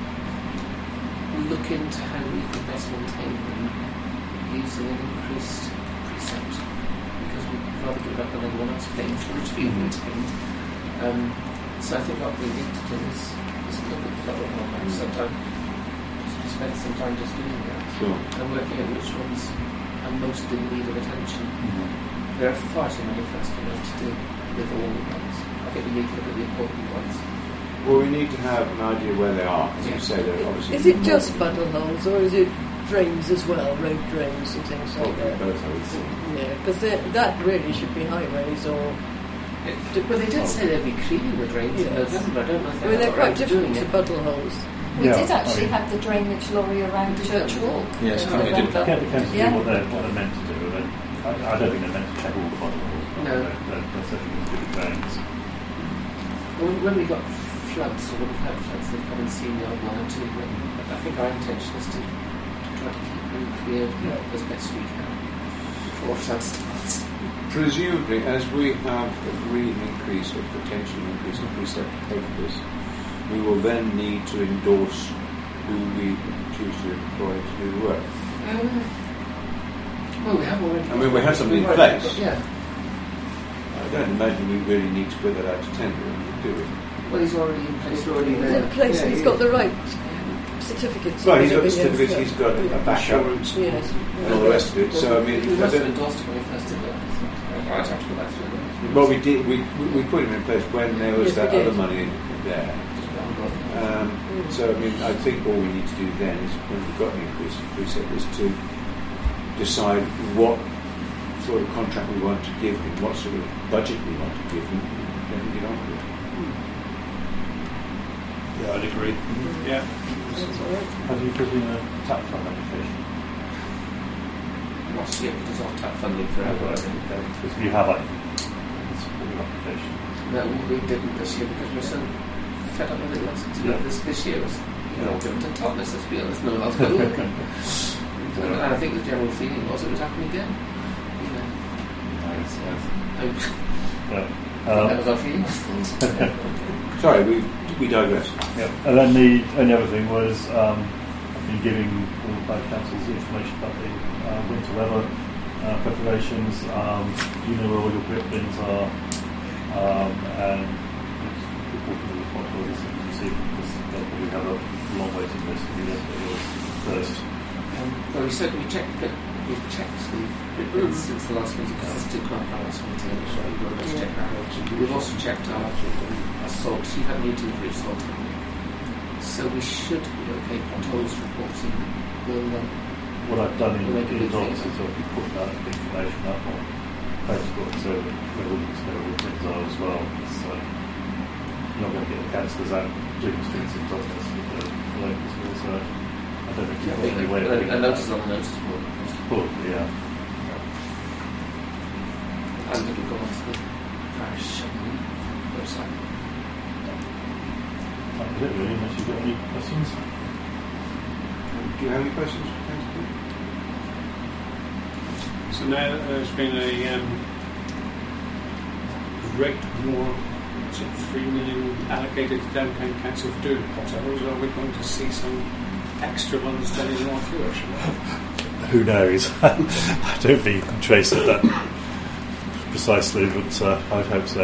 [SPEAKER 3] look into how we can best maintain them using an increased precept, because we'd rather give up on everyone else paying for it to be maintained. So I think what we need to do is look at the bubble hole map sometime, just spend some time just doing that
[SPEAKER 2] Sure.
[SPEAKER 3] and working out which ones are most in need of attention. There are far too many for us to know to do with all the ones. I think we need to look at the important ones.
[SPEAKER 2] Well, we need to have an idea where they are. As you say, they're obviously.
[SPEAKER 5] Is it just bundle holes or is it drains as well, road drains and things like
[SPEAKER 2] Probably
[SPEAKER 5] that?
[SPEAKER 2] both, I would think.
[SPEAKER 5] Yeah, because that really should be highways or.
[SPEAKER 3] Well, they did say they'd be cleaning the drains in
[SPEAKER 5] Yes.
[SPEAKER 3] November. I don't know if
[SPEAKER 5] I mean, they're
[SPEAKER 3] got
[SPEAKER 5] quite
[SPEAKER 3] around to doing
[SPEAKER 5] different to
[SPEAKER 3] it.
[SPEAKER 5] bundle holes.
[SPEAKER 7] We
[SPEAKER 4] Yeah,
[SPEAKER 7] did actually
[SPEAKER 4] I mean-
[SPEAKER 7] have the drainage lorry around Church Walk.
[SPEAKER 1] Yes,
[SPEAKER 7] in
[SPEAKER 1] we did.
[SPEAKER 7] November.
[SPEAKER 4] It depends
[SPEAKER 7] Yeah.
[SPEAKER 4] on what they're meant to do. I don't think they're meant to check all the bottle holes. but
[SPEAKER 3] No.
[SPEAKER 4] They're certainly going to do the drains.
[SPEAKER 3] When we got floods, or when we've had floods, they've come and seen the odd one or two. But I think our intention is to try to keep them cleared as best we can before flood starts.
[SPEAKER 2] Presumably, as we have agreed an increase or potential increase in precept to pay for this, we will then need to endorse who we choose to employ to do the work.
[SPEAKER 3] Well, we have already.
[SPEAKER 2] I mean, we have something in
[SPEAKER 3] We've already
[SPEAKER 2] place.
[SPEAKER 3] got- Yeah.
[SPEAKER 2] don't imagine we really need to put that out to tender, do we?
[SPEAKER 3] Well, he's already in place.
[SPEAKER 8] He's already
[SPEAKER 5] He's
[SPEAKER 8] there.
[SPEAKER 5] in place,
[SPEAKER 8] Yeah,
[SPEAKER 5] he's
[SPEAKER 8] he-
[SPEAKER 5] got the right certificates.
[SPEAKER 2] Well, he's got the
[SPEAKER 5] Everything else,
[SPEAKER 2] certificates,
[SPEAKER 5] yeah.
[SPEAKER 2] he's got a backup
[SPEAKER 5] Yes.
[SPEAKER 2] and all the rest of it. So I mean,
[SPEAKER 3] He
[SPEAKER 2] I
[SPEAKER 3] must have
[SPEAKER 2] don't-
[SPEAKER 3] endorsed it when he first did that. I'd have to go back through it.
[SPEAKER 2] well, we did. We put him in place when there was
[SPEAKER 5] Yes, we
[SPEAKER 2] that
[SPEAKER 5] did.
[SPEAKER 2] other money there. So I mean, I think all we need to do then is, when we've got an increase in precept, is to decide what sort of contract we want to give him, what sort of budget we want to give him, and then get on with it.
[SPEAKER 6] Yeah, I'd agree.
[SPEAKER 9] Yeah.
[SPEAKER 5] That's all right.
[SPEAKER 4] Have you put in a tap fund application?
[SPEAKER 3] Last year, it was off tap funding forever, I think.
[SPEAKER 4] Because you have like a supporting application.
[SPEAKER 3] No, we didn't this year because we're so fed up with it last year.
[SPEAKER 4] Yeah.
[SPEAKER 3] This year was, given to Thomas, let's be honest, no one else got looking. And I think the general feeling was it was happening again. You know, that was our feeling.
[SPEAKER 2] Sorry, we digress.
[SPEAKER 4] Yeah. And then the only other thing was I've been giving all the bad councils the information about the winter weather preparations. You know where all your grip bins are, and it's reporting the responsibilities that you receive, because they'll probably have a long waiting list to get yours first.
[SPEAKER 3] Well, we checked the grip bins since the last meeting. That's two quite last meeting. So we've checked that. We've also checked our salt. You had a meeting for your salt. So we should be okay. Potholes reports and we'll.
[SPEAKER 4] What I've done in
[SPEAKER 3] We'll make a big
[SPEAKER 4] docs
[SPEAKER 3] thing.
[SPEAKER 4] is I've put that information up on Facebook, so that everyone's know where things are as well. So you're not going to get the councillors out doing the streets in Totnes with the locals here, so I don't know if you've got any way of doing
[SPEAKER 3] A notice on the notice board.
[SPEAKER 4] Probably, yeah.
[SPEAKER 3] And it'll go onto the parish website.
[SPEAKER 4] That was it really, unless you've got any questions.
[SPEAKER 2] Do you have any questions for Councillor?
[SPEAKER 9] So now there's been a great more, 3 million allocated to downtown council for doing potholes. Are we going to see some extra ones done in North Yorkshire?
[SPEAKER 4] Who knows? I don't think you can trace it that precisely, but I'd hope so.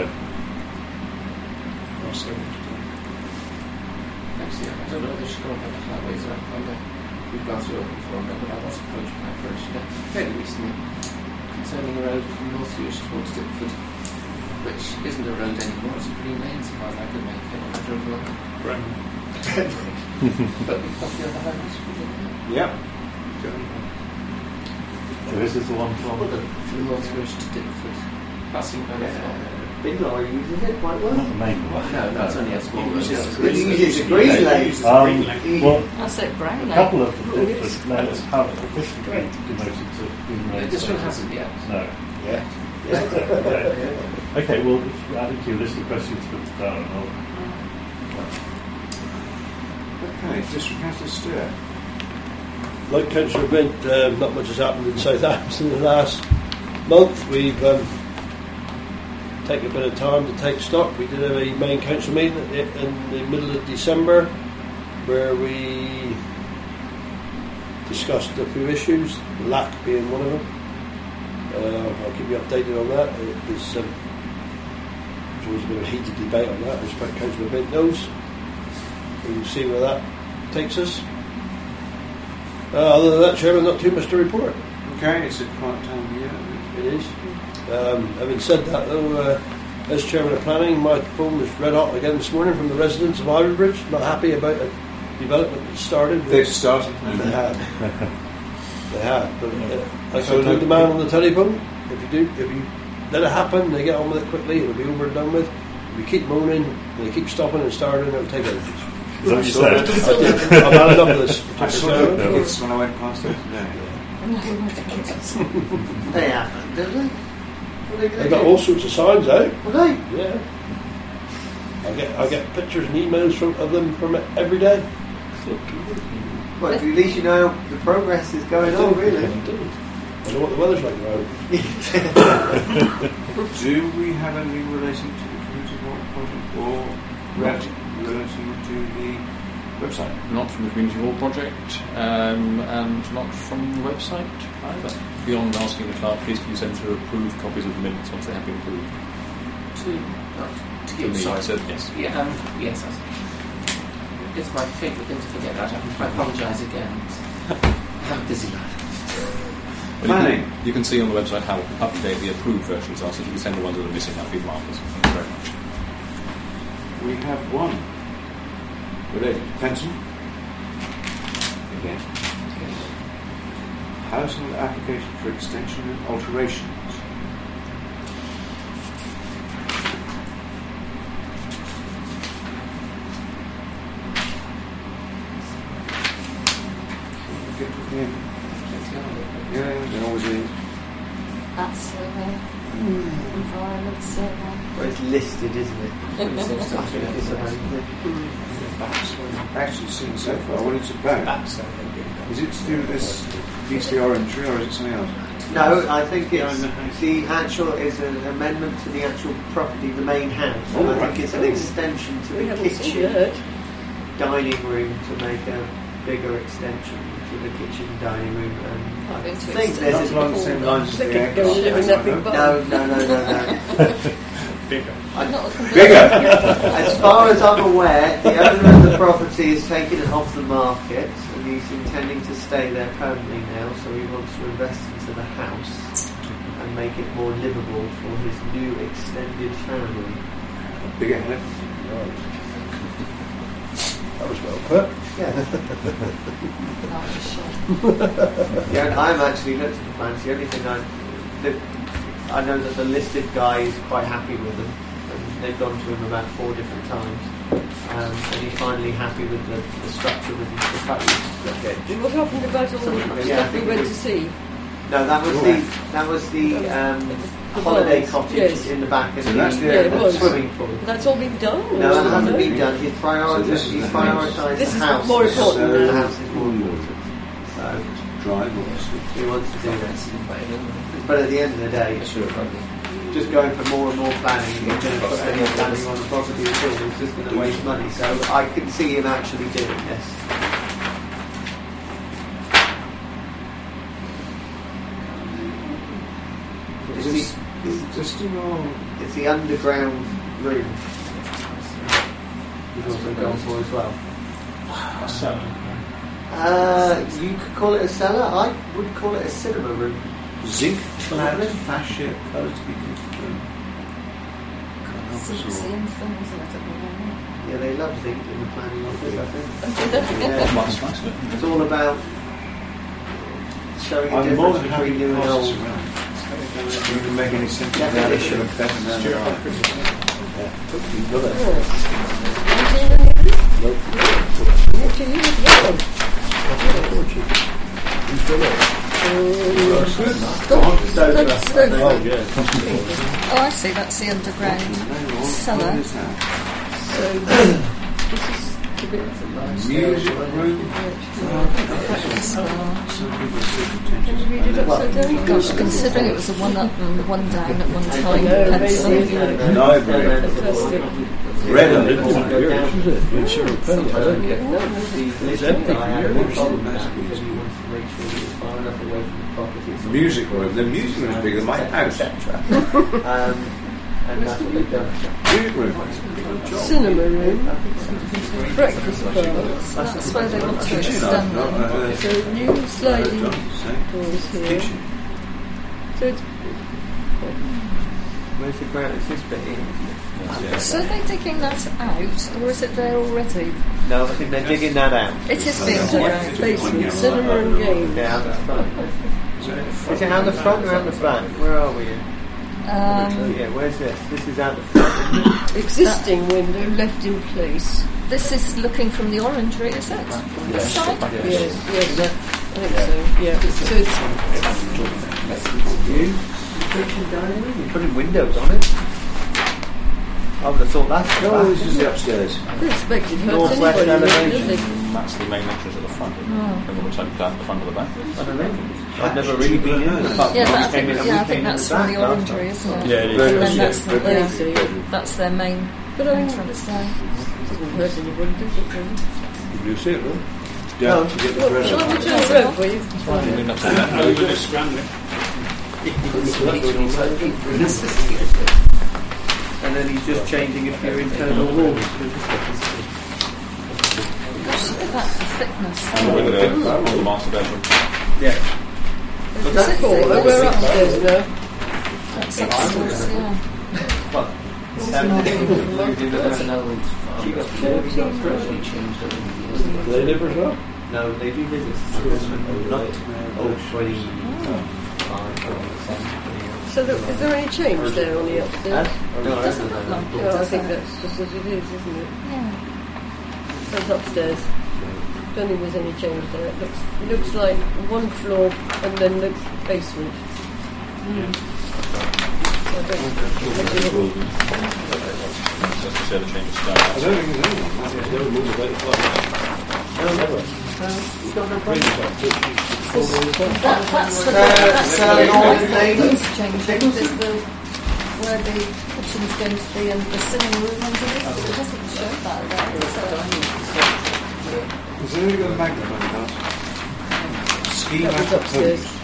[SPEAKER 9] Or so?
[SPEAKER 3] Actually, I don't know whether she's going to the highways or we've gone through it before, but I was approached by a person fairly recently concerning a road from North Yorkshire towards Dipford, which isn't a road anymore, it's a green lane, as far as I could make it. I drove along it.
[SPEAKER 9] Right.
[SPEAKER 3] But we've got the other highways we didn't know.
[SPEAKER 2] Yeah.
[SPEAKER 4] So this is the one from...
[SPEAKER 3] From North Yorkshire to Dipford, passing by the farm.
[SPEAKER 8] Big lorry uses it quite well.
[SPEAKER 4] Not the main one.
[SPEAKER 3] No, that's only a small road.
[SPEAKER 8] It uses a green lane.
[SPEAKER 4] Well,
[SPEAKER 7] I said brown
[SPEAKER 4] a
[SPEAKER 7] lane.
[SPEAKER 4] couple of the different lanes have officially been demoted to green lanes.
[SPEAKER 3] This one hasn't yet.
[SPEAKER 4] No.
[SPEAKER 8] Yeah.
[SPEAKER 4] Okay, well, if you add it to your list of questions to put down,
[SPEAKER 2] Okay, just from Councillor Stewart.
[SPEAKER 6] Like Councillor Bent, not much has happened in Southampton in the last month. We've taken a bit of time to take stock. We did a main council meeting in the middle of December where we discussed a few issues, lack being one of them. I'll keep you updated on that. There's always a bit of a heated debate on that, as Councillor Bent knows. We'll see where that takes us. Other than that, Chairman, not too much to report.
[SPEAKER 2] Okay, it's a quiet time of year.
[SPEAKER 6] It is. Having said that, though, as Chairman of Planning, my phone was red hot again this morning from the residents of Ironbridge, not happy about a development that started.
[SPEAKER 2] They've started.
[SPEAKER 6] They have. They have. But like I told the man on the telephone, if you let it happen, they get on with it quickly, it'll be over and done with. If you keep moaning, they keep stopping and starting, it'll take ages.
[SPEAKER 4] Is that what you said?
[SPEAKER 6] I've had enough of this.
[SPEAKER 2] I saw the tickets when I went past there today.
[SPEAKER 8] They haven't, did they? What are they
[SPEAKER 6] They've
[SPEAKER 8] going
[SPEAKER 6] got
[SPEAKER 8] to
[SPEAKER 6] all sorts of signs out.
[SPEAKER 8] do? Will they?
[SPEAKER 6] Yeah. I get pictures and emails of them from every day.
[SPEAKER 8] Well, at least you know the progress is going on, really.
[SPEAKER 6] I know what the weather's like around.
[SPEAKER 2] Do we have anything relating to the community walk project or relating to the website?
[SPEAKER 1] Not from the Community Hall project, and not from the website either. Beyond asking the clerk, please can you send through approved copies of the minutes once they have been approved?
[SPEAKER 3] to give me.
[SPEAKER 1] Sorry, sir. Yes.
[SPEAKER 3] Yeah, yes. It's my favourite thing to forget about. I apologise again. I have a busy life.
[SPEAKER 2] Planning.
[SPEAKER 1] You can see on the website how up to date the approved versions are, so if you can send the ones that are missing, that would be marvellous. Thank you very much.
[SPEAKER 2] We have one related to pension. Again. Household application for extension and alterations. Get to the end. Yeah, there always is.
[SPEAKER 7] That survey, environment survey.
[SPEAKER 8] Well, it's listed, isn't it? It's
[SPEAKER 2] Actually, seen so far. What it's about? Is it to do with this beastly orange tree, or is it something else?
[SPEAKER 8] No, I think it's the actual is an amendment to the actual property, the main house.
[SPEAKER 2] Oh,
[SPEAKER 8] I
[SPEAKER 2] right.
[SPEAKER 8] think it's an extension to
[SPEAKER 5] We
[SPEAKER 8] the
[SPEAKER 5] haven't seen
[SPEAKER 8] kitchen
[SPEAKER 5] it.
[SPEAKER 8] dining room to make a bigger extension to the kitchen dining room. And
[SPEAKER 7] Not
[SPEAKER 8] I
[SPEAKER 7] going to
[SPEAKER 8] think
[SPEAKER 7] extend
[SPEAKER 8] there's
[SPEAKER 2] Not along the same lines as
[SPEAKER 5] They
[SPEAKER 2] the
[SPEAKER 5] could
[SPEAKER 2] egg.
[SPEAKER 5] go and live in that big barn.
[SPEAKER 8] No.
[SPEAKER 9] Bigger.
[SPEAKER 7] I'm not a complete
[SPEAKER 2] Bigger!
[SPEAKER 8] As far as I'm aware, the owner of the property has taken it off the market and he's intending to stay there permanently now, so he wants to invest into the house and make it more livable for his new extended family.
[SPEAKER 2] Bigger head.
[SPEAKER 6] That was well put.
[SPEAKER 8] Yeah, I'm actually looked at the plans. The only thing I know that the listed guy is quite happy with them, and they've gone to him about 4 different times, and he's finally happy with the structure with the proposed.
[SPEAKER 5] What happened about all the stuff we went to see?
[SPEAKER 8] No, that was the holiday
[SPEAKER 5] barns,
[SPEAKER 8] cottage
[SPEAKER 5] yes.
[SPEAKER 8] in the back and
[SPEAKER 2] So that's the
[SPEAKER 5] it was.
[SPEAKER 8] swimming pool.
[SPEAKER 5] That's all been done?
[SPEAKER 8] No, that hasn't been done. He's prioritised
[SPEAKER 2] this is the house.
[SPEAKER 5] This
[SPEAKER 8] the
[SPEAKER 5] is
[SPEAKER 8] house.
[SPEAKER 5] more important
[SPEAKER 8] The
[SPEAKER 5] now.
[SPEAKER 8] house is more important. So
[SPEAKER 2] Drive or
[SPEAKER 8] he wants to do this. But at the end of the day, just going for more and more planning, you're going to put any planning on the property at all, it's just going to waste money. So I can see him actually doing this.
[SPEAKER 2] Is this existing or?
[SPEAKER 8] It's the underground room. He's also gone for as well. You could call it a cellar. I would call it a cinema room.
[SPEAKER 2] Zinc clad fascia opposed to be confirmed.
[SPEAKER 7] seeing things in it at the moment.
[SPEAKER 8] Yeah, they love zinc in the planning office, I think.
[SPEAKER 1] That's nice, isn't it?
[SPEAKER 8] It's all about showing a
[SPEAKER 2] I'm more
[SPEAKER 8] difference
[SPEAKER 2] than happy
[SPEAKER 8] between new
[SPEAKER 2] to
[SPEAKER 8] and
[SPEAKER 2] pass
[SPEAKER 8] old.
[SPEAKER 2] this around. You can make any simple
[SPEAKER 8] Definition.
[SPEAKER 2] definition of better than the right.
[SPEAKER 7] Oh, I see, that's the underground cellar.
[SPEAKER 5] So this is a bit
[SPEAKER 2] Music room.
[SPEAKER 5] Can you read it upside down?
[SPEAKER 7] Gosh, considering it was the one up and the one down at one time,
[SPEAKER 5] know,
[SPEAKER 7] Pennsylvania.
[SPEAKER 2] Library.
[SPEAKER 5] Fantastic.
[SPEAKER 2] Red on it.
[SPEAKER 8] The listing guy had a big problem with that because he wants to make sure that it's far enough away from the property.
[SPEAKER 2] Music room. The music room is bigger than my house.
[SPEAKER 8] And that's what they've done.
[SPEAKER 2] Music room.
[SPEAKER 5] Cinema room, breakfast bar.
[SPEAKER 7] That's where they want to
[SPEAKER 2] Kitchen.
[SPEAKER 7] extend
[SPEAKER 2] No,
[SPEAKER 7] them.
[SPEAKER 5] So new sliding doors here.
[SPEAKER 2] Kitchen.
[SPEAKER 5] So it's
[SPEAKER 8] Where's the ground? It's this bit here.
[SPEAKER 7] So are they digging that out, or is it there already?
[SPEAKER 8] No, I think they're digging that out.
[SPEAKER 7] It is being dug out.
[SPEAKER 5] basement, cinema and games.
[SPEAKER 8] Yeah, out the front. Is it out the front or out the back? Where are we? Yeah, where's this? This is out the front.
[SPEAKER 5] Existing window left in place.
[SPEAKER 7] This is looking from the orangery, is it? This side?
[SPEAKER 5] Yes, yes. I think so. Yeah. So it's kitchen dining room.
[SPEAKER 8] You're putting windows on it. I would have thought that's
[SPEAKER 2] No, this is the upstairs.
[SPEAKER 5] I expect it hurts
[SPEAKER 8] Northwest
[SPEAKER 5] anybody,
[SPEAKER 8] elevation.
[SPEAKER 5] does it?
[SPEAKER 1] And that's the main entrance at the front. And it looks like down at the front of the back.
[SPEAKER 8] I don't know. I've never really been in. Apart from
[SPEAKER 7] Yeah,
[SPEAKER 8] when
[SPEAKER 7] but I
[SPEAKER 8] we came
[SPEAKER 7] think,
[SPEAKER 8] in and
[SPEAKER 7] yeah, I
[SPEAKER 8] we
[SPEAKER 7] think
[SPEAKER 8] came in
[SPEAKER 7] that's
[SPEAKER 8] the
[SPEAKER 7] from
[SPEAKER 8] back
[SPEAKER 7] the
[SPEAKER 8] last
[SPEAKER 7] orangery, isn't it?
[SPEAKER 4] Yeah, it is.
[SPEAKER 7] And then
[SPEAKER 2] Yes,
[SPEAKER 7] that's their main
[SPEAKER 5] But I mean,
[SPEAKER 7] entrance there.
[SPEAKER 5] it doesn't hurt anybody, does it? Really?
[SPEAKER 2] You see it, though?
[SPEAKER 8] No.
[SPEAKER 2] Down to get the
[SPEAKER 5] Well,
[SPEAKER 2] bread
[SPEAKER 5] shall I
[SPEAKER 2] out.
[SPEAKER 5] return the bread for you?
[SPEAKER 9] No, we're just scrambling.
[SPEAKER 8] And and then he's just changing a few internal walls.
[SPEAKER 7] Gosh, look at that thickness.
[SPEAKER 10] With the master bedroom.
[SPEAKER 8] Yeah.
[SPEAKER 5] We're upstairs now.
[SPEAKER 7] That's upstairs, yeah.
[SPEAKER 8] Well,
[SPEAKER 3] That's an old
[SPEAKER 8] She got
[SPEAKER 3] probably changed over the years.
[SPEAKER 6] Do they live as well?
[SPEAKER 8] no, they do visits. Not 25
[SPEAKER 5] So is there any change there on the upstairs?
[SPEAKER 8] No,
[SPEAKER 7] It doesn't look like it,
[SPEAKER 5] No, I
[SPEAKER 7] does
[SPEAKER 5] think
[SPEAKER 7] it?
[SPEAKER 5] that's just as it is, isn't it?
[SPEAKER 7] Yeah.
[SPEAKER 5] That's upstairs. Don't think there's any change there. It looks like one floor and then the basement. So I don't
[SPEAKER 10] Just to say the change of style.
[SPEAKER 2] I don't think there's anyone.
[SPEAKER 6] There's never moved about the club.
[SPEAKER 8] no, never.
[SPEAKER 7] That's the
[SPEAKER 8] Northern
[SPEAKER 7] things changing. There's where the kitchen's going to be and the sitting room underneath. It doesn't show that there.
[SPEAKER 2] Has anyone got a magnifying glass? Schema
[SPEAKER 5] That was upstairs.
[SPEAKER 2] proposed.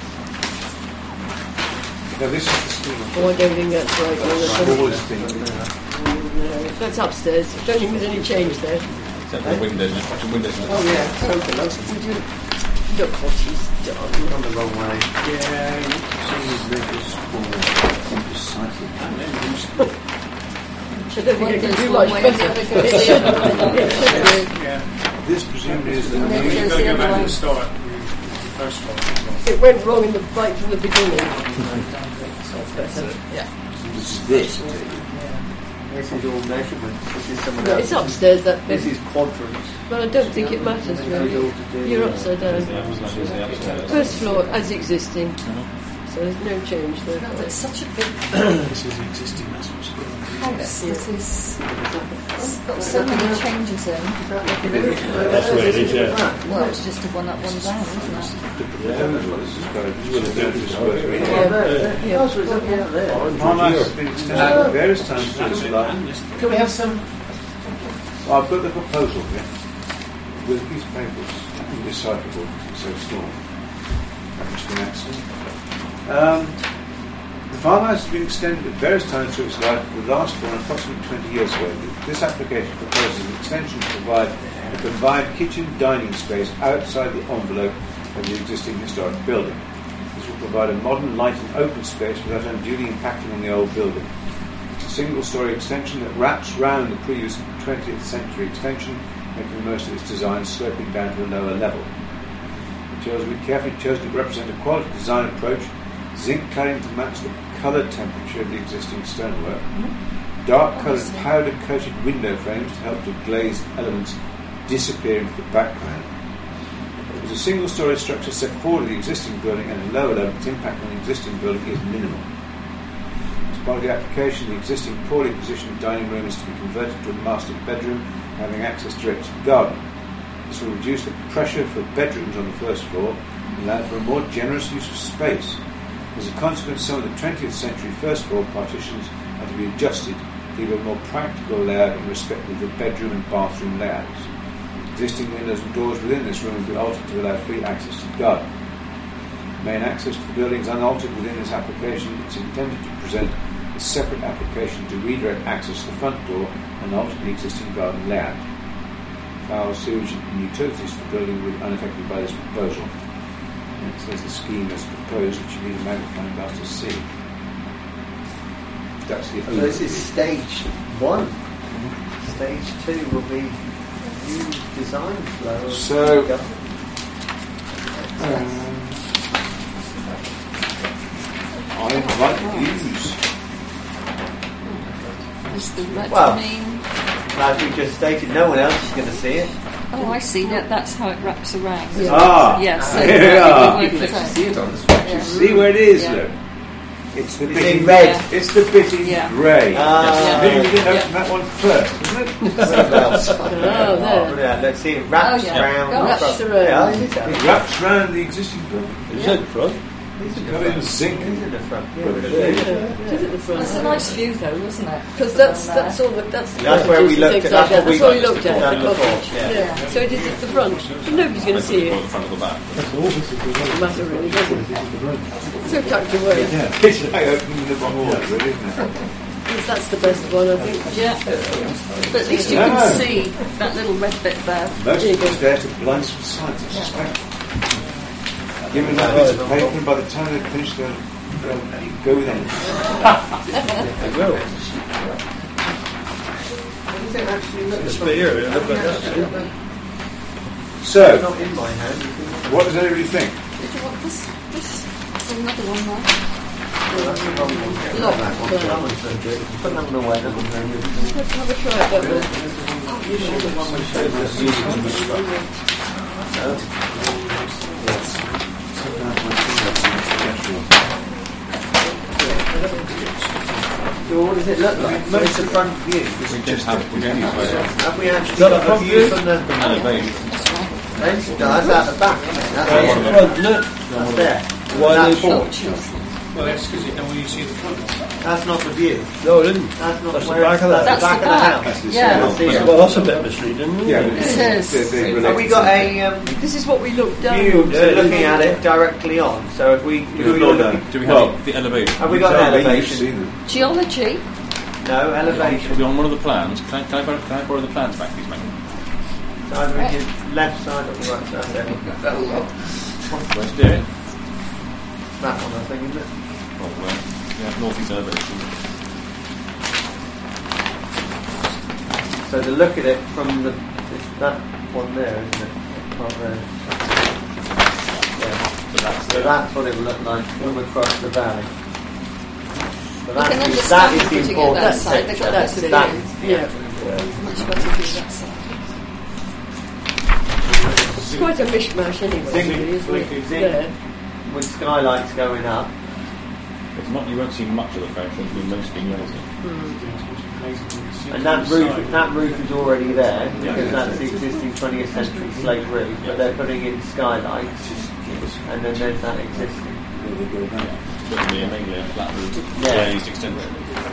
[SPEAKER 2] No, this is the schema.
[SPEAKER 5] Oh, I don't think that's right. No,
[SPEAKER 2] Always think.
[SPEAKER 5] that's upstairs. I don't think there's any change there.
[SPEAKER 10] Except for the windows. The windows.
[SPEAKER 8] Oh yeah, totally.
[SPEAKER 5] Would you look what he's done?
[SPEAKER 8] On the wrong way.
[SPEAKER 2] Yeah, you can see his ledges for precisely.
[SPEAKER 5] I don't think
[SPEAKER 7] One
[SPEAKER 5] it can
[SPEAKER 7] goes
[SPEAKER 5] do
[SPEAKER 7] one
[SPEAKER 5] much
[SPEAKER 7] way and the
[SPEAKER 5] better.
[SPEAKER 7] other goes the other way.
[SPEAKER 9] Yeah.
[SPEAKER 2] This presumably is the
[SPEAKER 7] And then
[SPEAKER 2] new.
[SPEAKER 7] it
[SPEAKER 9] You've
[SPEAKER 7] goes
[SPEAKER 9] got to
[SPEAKER 7] the
[SPEAKER 9] go
[SPEAKER 7] other
[SPEAKER 9] back
[SPEAKER 7] way.
[SPEAKER 9] and start the first one.
[SPEAKER 5] It went wrong right from the beginning.
[SPEAKER 2] This is this.
[SPEAKER 8] This is all measurements. This is someone
[SPEAKER 5] No,
[SPEAKER 8] else.
[SPEAKER 5] it's upstairs, that
[SPEAKER 8] This
[SPEAKER 5] bit.
[SPEAKER 8] is quadrants.
[SPEAKER 5] But I don't think it matters really. You're upside down. First floor as existing. So there's no change there.
[SPEAKER 7] No, but it's such a big
[SPEAKER 9] This is the existing, that's what's going on.
[SPEAKER 7] house that is it's got so many changes in.
[SPEAKER 6] That's the way it is, yeah.
[SPEAKER 7] Well, it's just a one up, one down, isn't it?
[SPEAKER 5] Yeah.
[SPEAKER 2] Farmhouse has been extended various times through its life.
[SPEAKER 3] Can we have some?
[SPEAKER 2] Well, I've got the proposal here with a piece of paper which is indecipherable because it's so small. Happens to be an accident. The farmhouse has been extended at various times through its life, with the last one approximately 20 years ago. This application proposes an extension to provide a combined kitchen dining space outside the envelope of the existing historic building. This will provide a modern, light and open space without unduly impacting on the old building. It's a single-storey extension that wraps round the previous 20th century extension, making the most of its design sloping down to a lower level. Materials we carefully chosen to represent a quality design approach: zinc cladding to match the coloured temperature of the existing stonework, dark coloured powder-coated window frames to help the glazed elements disappear into the background. It was a single-storey structure set forward of the existing building, and at a lower level its impact on the existing building is minimal. As part of the application, the existing poorly positioned dining room is to be converted to a master bedroom, having access direct to the garden. This will reduce the pressure for bedrooms on the first floor and allow for a more generous use of space. As a consequence, some of the 20th century first floor partitions are to be adjusted to give a more practical layout in respect of the bedroom and bathroom layouts. Existing windows and doors within this room will be altered to allow free access to the garden. Main access to the building is unaltered within this application. It's intended to present a separate application to redirect access to the front door and alter the existing garden layout. Foul, sewage and utilities to the building will be unaffected by this proposal. It says the scheme as proposed, which you need a magnifying glass to see. That's the
[SPEAKER 8] So this is stage 1. Stage 2 will be new design flow.
[SPEAKER 2] So, I like views.
[SPEAKER 7] Is the red
[SPEAKER 8] Well.
[SPEAKER 7] mean?
[SPEAKER 8] As we just stated, no one else is going to see it.
[SPEAKER 7] Oh, I see. That's how it wraps around.
[SPEAKER 2] Ah,
[SPEAKER 7] Yes. So
[SPEAKER 2] here we
[SPEAKER 7] it
[SPEAKER 2] are.
[SPEAKER 7] won't
[SPEAKER 3] You can actually see it on the
[SPEAKER 7] Yeah.
[SPEAKER 3] swatches.
[SPEAKER 2] See where it is,
[SPEAKER 7] Yeah.
[SPEAKER 2] look. It's the
[SPEAKER 8] It's
[SPEAKER 2] bit
[SPEAKER 8] in red.
[SPEAKER 2] It's the bit in
[SPEAKER 7] Yeah.
[SPEAKER 2] grey. Maybe we didn't
[SPEAKER 7] Yeah.
[SPEAKER 2] open that one first, isn't it?
[SPEAKER 5] Oh, there.
[SPEAKER 8] Yeah, let's see, it wraps
[SPEAKER 7] Oh, yeah.
[SPEAKER 8] round.
[SPEAKER 5] Wraps
[SPEAKER 8] across-
[SPEAKER 5] around.
[SPEAKER 8] Yeah, it is
[SPEAKER 2] It wraps round the existing building.
[SPEAKER 6] Is it front?
[SPEAKER 8] It's in the
[SPEAKER 2] Covered in
[SPEAKER 8] front.
[SPEAKER 2] zinc.
[SPEAKER 8] It is in the front.
[SPEAKER 5] It is at the front.
[SPEAKER 7] That's a nice view, though, isn't it?
[SPEAKER 5] Because that's all the
[SPEAKER 8] That's where we looked at.
[SPEAKER 5] That's
[SPEAKER 8] That's what we
[SPEAKER 5] what we looked at.
[SPEAKER 8] done
[SPEAKER 5] The
[SPEAKER 8] before.
[SPEAKER 5] cottage.
[SPEAKER 8] Yeah.
[SPEAKER 5] So it is at the front. But nobody's going to see it.
[SPEAKER 10] The front of the back.
[SPEAKER 5] Doesn't matter really, does it? So tucked away.
[SPEAKER 2] Yeah. It's like opening the bottle, really, isn't it?
[SPEAKER 7] Is
[SPEAKER 5] That's the best one, I think.
[SPEAKER 7] Yeah. But at least you can see that little red bit there.
[SPEAKER 2] Most of it's there to blind some sight, I suspect. Give them that bit of paper, and by the time they finish, they'll go with it.
[SPEAKER 6] They will.
[SPEAKER 2] So,
[SPEAKER 8] Not in my hand.
[SPEAKER 2] what does everybody think?
[SPEAKER 7] Did you want this? This is another one there.
[SPEAKER 8] That's the wrong one.
[SPEAKER 5] Lock.
[SPEAKER 8] That one's so good. Put that one away. That one's very good.
[SPEAKER 5] Let's have a try at that one.
[SPEAKER 8] The one we showed us using the So what does it look like? It's the front view.
[SPEAKER 10] We just have
[SPEAKER 8] Have we actually got a view from the
[SPEAKER 10] elevation.
[SPEAKER 8] No, that's out the back. That's there.
[SPEAKER 6] Why
[SPEAKER 8] That
[SPEAKER 6] they
[SPEAKER 8] porch.
[SPEAKER 9] Well, that's because you can only see the front.
[SPEAKER 8] That's not the view.
[SPEAKER 6] No, it isn't.
[SPEAKER 8] That's not
[SPEAKER 6] That's the
[SPEAKER 8] where
[SPEAKER 6] back of that.
[SPEAKER 8] That's the back of the house.
[SPEAKER 7] Yeah.
[SPEAKER 6] Well, that's a bit misleading. Isn't
[SPEAKER 2] Yeah,
[SPEAKER 6] it?
[SPEAKER 2] but
[SPEAKER 7] It is.
[SPEAKER 8] Have we got a
[SPEAKER 5] This is what we looked down
[SPEAKER 8] view
[SPEAKER 5] on.
[SPEAKER 8] looking at it directly on? So if we
[SPEAKER 10] Do we have the elevation?
[SPEAKER 8] have we got an elevation?
[SPEAKER 7] Geology.
[SPEAKER 8] No elevation.
[SPEAKER 10] It'll be on one of the plans. Can I borrow the plans back, please, mate?
[SPEAKER 8] It's either in your left side or the right side. There.
[SPEAKER 10] Let's do it.
[SPEAKER 8] That one, I think, isn't it?
[SPEAKER 10] Oh, well, yeah, northeast elevation.
[SPEAKER 8] So to look at it from it's that one there, isn't it? That part there. Yeah. So that's what it will look like from across the valley. So
[SPEAKER 7] You can
[SPEAKER 8] that is
[SPEAKER 7] understand
[SPEAKER 8] the
[SPEAKER 7] putting it
[SPEAKER 8] important
[SPEAKER 7] that side. They've got
[SPEAKER 8] picture.
[SPEAKER 7] that
[SPEAKER 5] That's
[SPEAKER 7] view.
[SPEAKER 5] it. Yeah.
[SPEAKER 7] Much better view that side.
[SPEAKER 5] It's quite a mishmash anyway, really, isn't it? There.
[SPEAKER 8] With skylights going up.
[SPEAKER 10] It's not. You won't see much of the frame. It'll be mostly resi.
[SPEAKER 8] And that roof is already there because that's the existing 20th century slate roof, but they're putting in skylights, and then there's that existing.
[SPEAKER 10] Certainly, mainly a flat roof.
[SPEAKER 8] Yeah.
[SPEAKER 10] Glazed extended.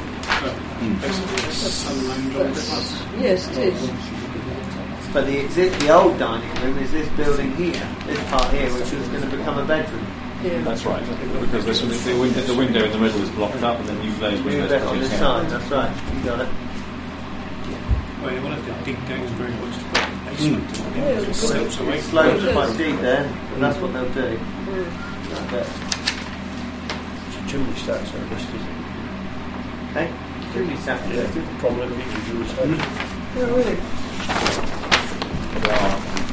[SPEAKER 5] Yes, it is.
[SPEAKER 8] But the old dining room is this building here, this part here, which is going to become a bedroom.
[SPEAKER 5] Yeah.
[SPEAKER 10] That's right. Because the window in the middle is blocked up, and then you glazed
[SPEAKER 8] Move
[SPEAKER 10] windows
[SPEAKER 8] it on this side, that's right, you got it.
[SPEAKER 9] Well, you will have to dig down very much to put the basement. It slopes away.
[SPEAKER 8] It slopes quite steep there, but that's what they'll do. That bit.
[SPEAKER 6] Chimney stacks are listed.
[SPEAKER 8] Okay? Chimney stack is listed.
[SPEAKER 6] Prominent features of the site.
[SPEAKER 5] Oh, really?
[SPEAKER 10] There are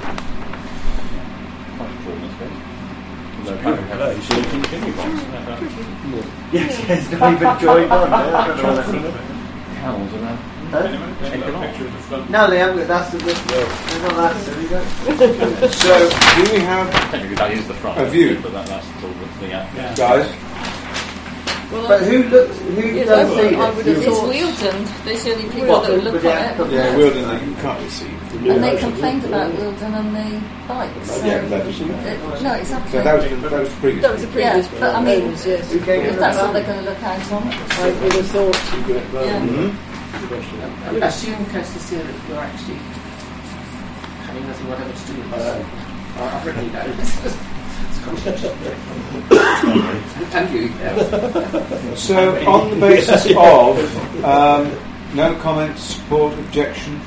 [SPEAKER 10] quite tall in this bit. Although apparently have a sleeping chimney box.
[SPEAKER 8] Yes, it's not even joined on. I don't know what that's.
[SPEAKER 10] Cowls around.
[SPEAKER 8] Huh?
[SPEAKER 9] Take a picture of the front.
[SPEAKER 8] No, they haven't got that's the they're not that silly, though.
[SPEAKER 2] So, do we have
[SPEAKER 10] Technically, that is the front.
[SPEAKER 2] A view.
[SPEAKER 10] But that's sort of the
[SPEAKER 9] Yeah.
[SPEAKER 2] guys?
[SPEAKER 5] Well,
[SPEAKER 8] But who
[SPEAKER 5] yes,
[SPEAKER 8] does
[SPEAKER 5] I
[SPEAKER 8] see
[SPEAKER 5] would
[SPEAKER 8] this?
[SPEAKER 5] have
[SPEAKER 7] It's
[SPEAKER 5] thought.
[SPEAKER 7] Wealdon. They're the only people
[SPEAKER 8] What,
[SPEAKER 7] that look
[SPEAKER 8] but
[SPEAKER 7] at it.
[SPEAKER 2] Yeah, Wilden, you can't really see.
[SPEAKER 7] And they complained about Wealdon and the bikes. So
[SPEAKER 2] Yeah, that is.
[SPEAKER 7] no, exactly.
[SPEAKER 2] So that was the previous.
[SPEAKER 5] That was the previous
[SPEAKER 7] Yeah, but I mean,
[SPEAKER 5] owners, yes.
[SPEAKER 8] Who gave
[SPEAKER 7] if
[SPEAKER 8] them
[SPEAKER 7] that's
[SPEAKER 8] that?
[SPEAKER 7] what they're going to look out on.
[SPEAKER 5] I would have thought.
[SPEAKER 7] Yeah.
[SPEAKER 2] Mm-hmm.
[SPEAKER 3] Assume, Curtis, here that you're actually having nothing whatever to do with this. I've written it down. And you, yeah.
[SPEAKER 2] So, on the basis of no comments, support, objection,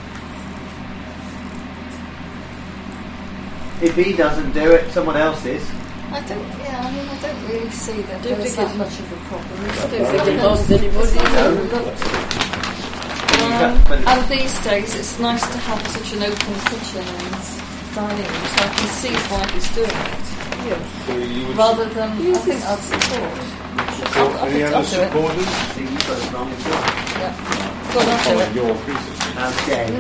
[SPEAKER 8] If he doesn't do it, someone else is.
[SPEAKER 7] I don't really see that
[SPEAKER 5] Don't
[SPEAKER 7] there's
[SPEAKER 5] think
[SPEAKER 7] that much of a problem.
[SPEAKER 5] I don't think it harms anybody.
[SPEAKER 7] And these days it's nice to have such an open kitchen and dining room, so I can see why he's doing it.
[SPEAKER 5] Yeah.
[SPEAKER 2] so you would
[SPEAKER 7] Rather than, I think I'd support.
[SPEAKER 2] support
[SPEAKER 7] I'll
[SPEAKER 2] any
[SPEAKER 7] do
[SPEAKER 2] other
[SPEAKER 7] it.
[SPEAKER 2] supporters?
[SPEAKER 8] See, you've got it wrong as well.
[SPEAKER 7] Yeah. Go on, I'll do
[SPEAKER 10] Follow
[SPEAKER 7] it.
[SPEAKER 10] your thesis.
[SPEAKER 8] How dare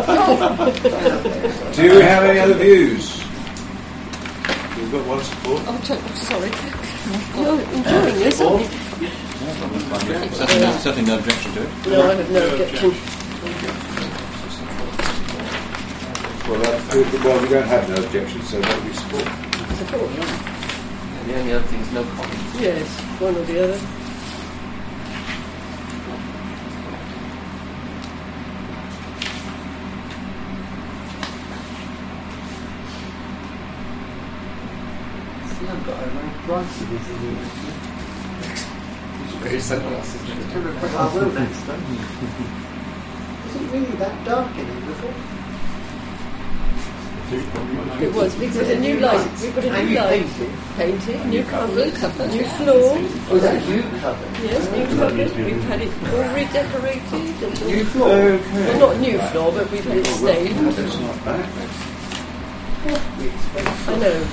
[SPEAKER 8] you.
[SPEAKER 2] Do we have any other views? We've got one support.
[SPEAKER 7] Oh, sorry.
[SPEAKER 5] You're enjoying this, aren't you?
[SPEAKER 10] Certainly no objection to it.
[SPEAKER 5] No, I have no objection.
[SPEAKER 2] Well, we don't have no objection, so that will be support.
[SPEAKER 5] Support.
[SPEAKER 3] And the only other thing is no comment.
[SPEAKER 5] Yes, one or the other.
[SPEAKER 8] See, I've got a nice price of this in here.
[SPEAKER 3] Very sunglasses.
[SPEAKER 8] I will next time. Is it really that dark in it before?
[SPEAKER 5] It was. We put a new light. We put a
[SPEAKER 8] And
[SPEAKER 5] new
[SPEAKER 8] you
[SPEAKER 5] light.
[SPEAKER 8] painted?
[SPEAKER 5] New cupboard, new floor.
[SPEAKER 8] Was that you covered?
[SPEAKER 5] Yes, new cupboard. We've had it all redecorated. And all.
[SPEAKER 8] New floor?
[SPEAKER 5] Well, not new floor, but we've had it stained.
[SPEAKER 2] That's not bad.
[SPEAKER 5] I know.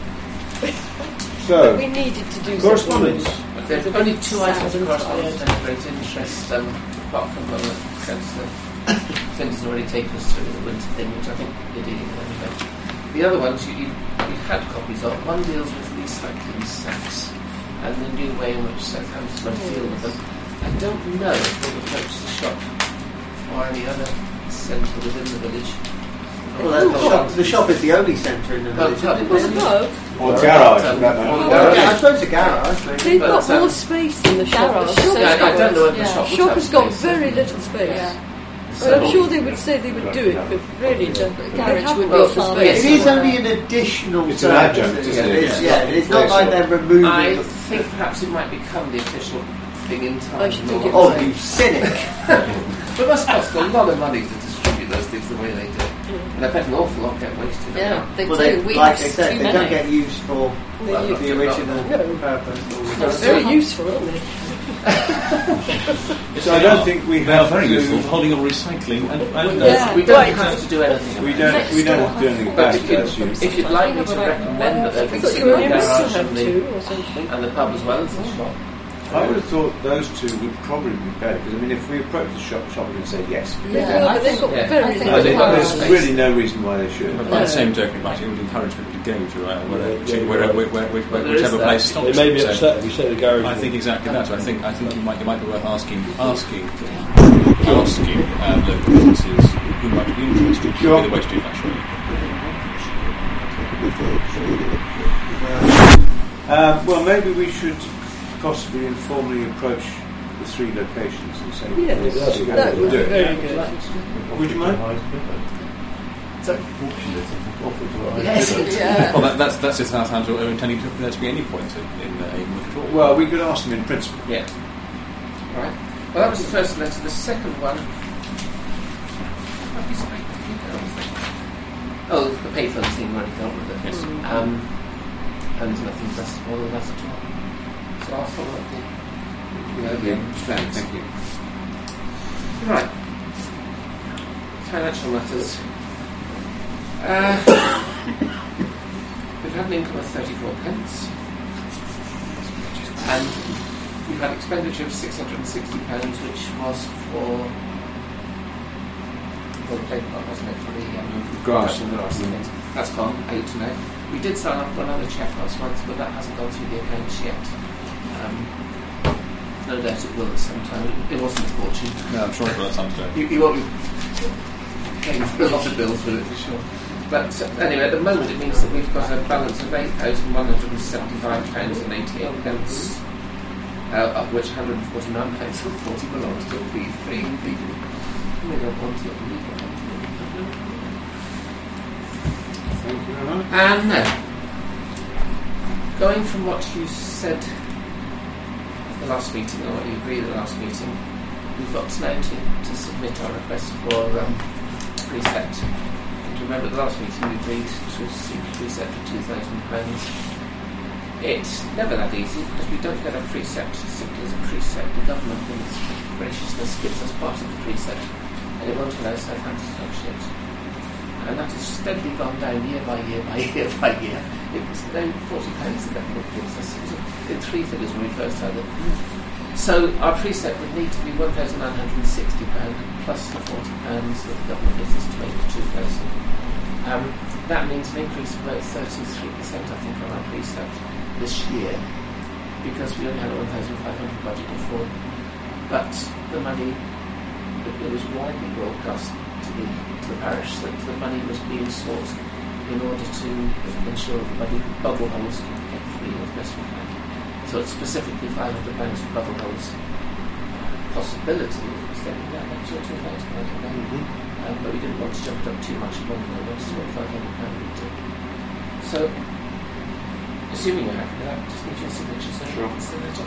[SPEAKER 2] So,
[SPEAKER 5] We needed to do
[SPEAKER 2] correspondence.
[SPEAKER 5] something.
[SPEAKER 3] There's
[SPEAKER 5] It's a
[SPEAKER 3] only
[SPEAKER 5] bit
[SPEAKER 3] two
[SPEAKER 5] sad
[SPEAKER 3] items
[SPEAKER 5] and
[SPEAKER 3] of correspondence
[SPEAKER 5] tired.
[SPEAKER 3] of great interest, apart from one that Councillor Flint has already taken us through, the winter thing, which I think you're dealing with anyway. The other ones you've had copies of. One deals with recycling sacks and the new way in which Southampton might deal with them. I don't know if they've approached the shop or any other centre within the village.
[SPEAKER 8] Well, the shop is the only centre in the
[SPEAKER 3] Well,
[SPEAKER 8] village.
[SPEAKER 3] pub,
[SPEAKER 8] isn't it?
[SPEAKER 5] Well, the pub,
[SPEAKER 2] Or garage, for that
[SPEAKER 3] Or
[SPEAKER 2] matter.
[SPEAKER 3] the
[SPEAKER 8] Yeah, I
[SPEAKER 3] garage.
[SPEAKER 8] suppose a garage, maybe.
[SPEAKER 5] they've
[SPEAKER 3] But,
[SPEAKER 5] got
[SPEAKER 3] um,
[SPEAKER 5] more space than the shop.
[SPEAKER 7] garage.
[SPEAKER 5] The shop
[SPEAKER 3] Yeah,
[SPEAKER 5] has
[SPEAKER 3] I don't know if the
[SPEAKER 7] Yeah.
[SPEAKER 3] shop would
[SPEAKER 5] shop
[SPEAKER 3] have
[SPEAKER 5] has got
[SPEAKER 3] space.
[SPEAKER 5] very little space.
[SPEAKER 7] Yeah.
[SPEAKER 5] Well, I'm sure they would say they would do it, but really, the
[SPEAKER 7] garage
[SPEAKER 5] haven't
[SPEAKER 7] would
[SPEAKER 5] got
[SPEAKER 7] be
[SPEAKER 5] the
[SPEAKER 7] far.
[SPEAKER 5] space.
[SPEAKER 8] It is only an additional
[SPEAKER 2] It's an
[SPEAKER 8] service,
[SPEAKER 2] adjunct, isn't it?
[SPEAKER 8] It's,
[SPEAKER 2] Yeah.
[SPEAKER 8] it's not like they're removing
[SPEAKER 3] I
[SPEAKER 8] the...
[SPEAKER 3] think perhaps it might become the official thing in time.
[SPEAKER 5] I should think it
[SPEAKER 8] Oh,
[SPEAKER 5] might.
[SPEAKER 8] you cynic!
[SPEAKER 3] But it must cost a lot of money to distribute those things the way they do. And I bet an awful lot get wasted.
[SPEAKER 7] Yeah, they
[SPEAKER 8] Well,
[SPEAKER 7] do.
[SPEAKER 8] they,
[SPEAKER 7] We
[SPEAKER 8] like
[SPEAKER 7] have
[SPEAKER 8] I said,
[SPEAKER 7] too
[SPEAKER 8] they
[SPEAKER 7] many.
[SPEAKER 8] don't get used for
[SPEAKER 5] They
[SPEAKER 3] Well,
[SPEAKER 5] use-
[SPEAKER 8] the original
[SPEAKER 5] No.
[SPEAKER 8] purpose.
[SPEAKER 5] They're very useful, aren't they?
[SPEAKER 2] So I don't think we
[SPEAKER 1] They are
[SPEAKER 2] have
[SPEAKER 1] very
[SPEAKER 2] to...
[SPEAKER 1] useful for holding up recycling and
[SPEAKER 7] Yeah.
[SPEAKER 3] We don't
[SPEAKER 5] Right.
[SPEAKER 3] have to do anything.
[SPEAKER 2] We
[SPEAKER 3] about it.
[SPEAKER 2] don't have to do anything about it, as you...
[SPEAKER 3] If you'd like me to recommend that there
[SPEAKER 5] I
[SPEAKER 3] be
[SPEAKER 5] thought you
[SPEAKER 3] the
[SPEAKER 5] only must
[SPEAKER 3] garage
[SPEAKER 5] have
[SPEAKER 3] and
[SPEAKER 5] two
[SPEAKER 3] the,
[SPEAKER 5] or something.
[SPEAKER 3] and the pub as well as the shop.
[SPEAKER 2] I would have thought those two would probably be better, because I mean, if we approach the shop are going to say yes.
[SPEAKER 7] Yeah,
[SPEAKER 5] Well,
[SPEAKER 7] I
[SPEAKER 5] but they've
[SPEAKER 7] think-
[SPEAKER 5] got
[SPEAKER 3] yeah.
[SPEAKER 5] very
[SPEAKER 7] I think
[SPEAKER 5] little
[SPEAKER 3] they've got
[SPEAKER 5] space.
[SPEAKER 2] There's really no reason why they should.
[SPEAKER 1] But by the same token, it would encourage people to go to whichever
[SPEAKER 3] that.
[SPEAKER 1] place stops.
[SPEAKER 6] They may be
[SPEAKER 1] So
[SPEAKER 6] upset if we say the garage.
[SPEAKER 1] I think exactly that. So I think it might be worth asking local businesses who might be interested.
[SPEAKER 2] Sure.
[SPEAKER 1] Would be the way to do that, surely.
[SPEAKER 2] Well, maybe we should possibly informally approach the three locations and say,
[SPEAKER 5] Yes,
[SPEAKER 2] "This is how
[SPEAKER 5] that
[SPEAKER 2] we'll
[SPEAKER 5] would
[SPEAKER 2] do
[SPEAKER 5] be
[SPEAKER 2] it."
[SPEAKER 5] very good.
[SPEAKER 2] Would you mind?
[SPEAKER 7] Yes, yeah.
[SPEAKER 1] Well, that's if Southampton are intending for there to be any point in Avonworth at all.
[SPEAKER 2] Well, we could ask them in principle.
[SPEAKER 3] Yeah. Right. Well, that was the first letter. The second one. Oh, the payphone thing already dealt with it.
[SPEAKER 1] Yes.
[SPEAKER 3] And nothing less more than that at all. So I'll follow up the
[SPEAKER 2] Thank you.
[SPEAKER 3] Right. Financial matters. We've had an income of 34 pence. And we've had expenditure of £660, which was for the play park, wasn't it? For the
[SPEAKER 2] Grass.
[SPEAKER 3] and grass and things. That's gone, 8 to 9. We did sign up for another cheque last month, but that hasn't gone through the accounts yet. No doubt it will at some time. It wasn't a fortune.
[SPEAKER 1] No, I'm sure for that sounds good.
[SPEAKER 3] You won't be paying for a lot of bills with it for sure. But anyway, at the moment it means that we've got a balance of £8,175.88, of which £149.40 belongs to P3 people. We don't want to
[SPEAKER 2] Thank you very much.
[SPEAKER 3] And now, going from what you said at the last meeting, or what you agreed at the last meeting, we've got now to submit our request for precept. And remember, at the last meeting we agreed to seek precept for £2,000. It's never that easy because we don't get a precept simply as a precept. The government, in its graciousness, gives us part of the precept, and it won't allow Southampton to touch it. And that has steadily gone down year by year by year by year. It was now £40 the government gives us. It was in three figures when we first had it. So our precept would need to be £1,960 plus the £40 that the government gives us to make it 2,000. That means an increase of about 33%, I think, on our precept this year, because we only had a 1,500 budget before. But the money, it was widely broadcast to the parish that the money was being sought in order to ensure the bubble holes can get free as best we can. So it's specifically £500 for bubble holes. Possibility of getting that next year, £2,000, I don't know. But we didn't want to jump it up too much at one point. We wanted to what £500 would do. So, assuming you're happy with that, just need your signature so we can send it off.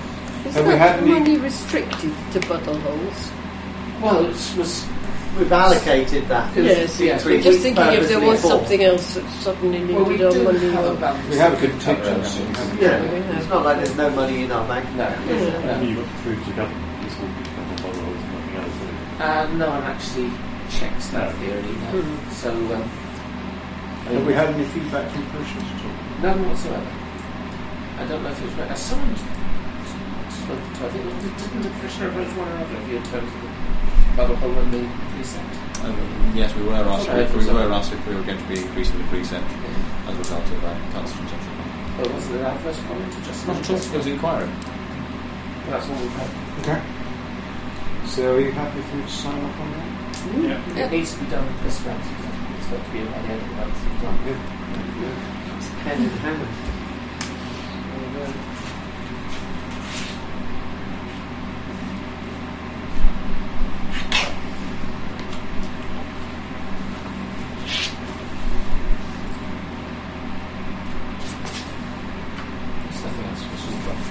[SPEAKER 5] Is
[SPEAKER 2] Have we had
[SPEAKER 5] that
[SPEAKER 2] any-
[SPEAKER 5] money restricted to buttle holes?
[SPEAKER 3] Well, it was.
[SPEAKER 8] We've allocated that.
[SPEAKER 5] Yes,
[SPEAKER 3] yes,
[SPEAKER 5] but just thinking if there was something else that suddenly needed
[SPEAKER 3] Well, we
[SPEAKER 5] our
[SPEAKER 3] do
[SPEAKER 5] money.
[SPEAKER 3] have a
[SPEAKER 5] or-
[SPEAKER 3] balance.
[SPEAKER 2] We have a
[SPEAKER 3] that cover
[SPEAKER 2] contingency.
[SPEAKER 3] everything.
[SPEAKER 2] haven't we?
[SPEAKER 8] Yeah,
[SPEAKER 5] we have.
[SPEAKER 8] it's not like there's no money in our bank.
[SPEAKER 3] No,
[SPEAKER 5] Yeah.
[SPEAKER 4] And you got through to government, this will be government by laws and nothing else. Is it?
[SPEAKER 3] no, I've actually checked that theory now. So,
[SPEAKER 2] Have we had any feedback from parishioners at all?
[SPEAKER 3] none whatsoever. I don't know if it was. Someone spoke to. I think didn't the parishioner approach one another of you in terms of the bubble hole and the precept?
[SPEAKER 10] Yes, we were asked.
[SPEAKER 3] Sorry,
[SPEAKER 10] We were asked if we were going to be increasing the precept as a result of cuts from central bank.
[SPEAKER 3] Or was it our first comment or just
[SPEAKER 10] Not at all. It was inquiry.
[SPEAKER 3] That's all we've had.
[SPEAKER 2] Okay. So are you happy for me to sign off on that?
[SPEAKER 3] It needs to be done this month. It's got to be by the end of the month.
[SPEAKER 2] Yeah.
[SPEAKER 8] It's pen in hand.
[SPEAKER 3] There's nothing else which is wrong.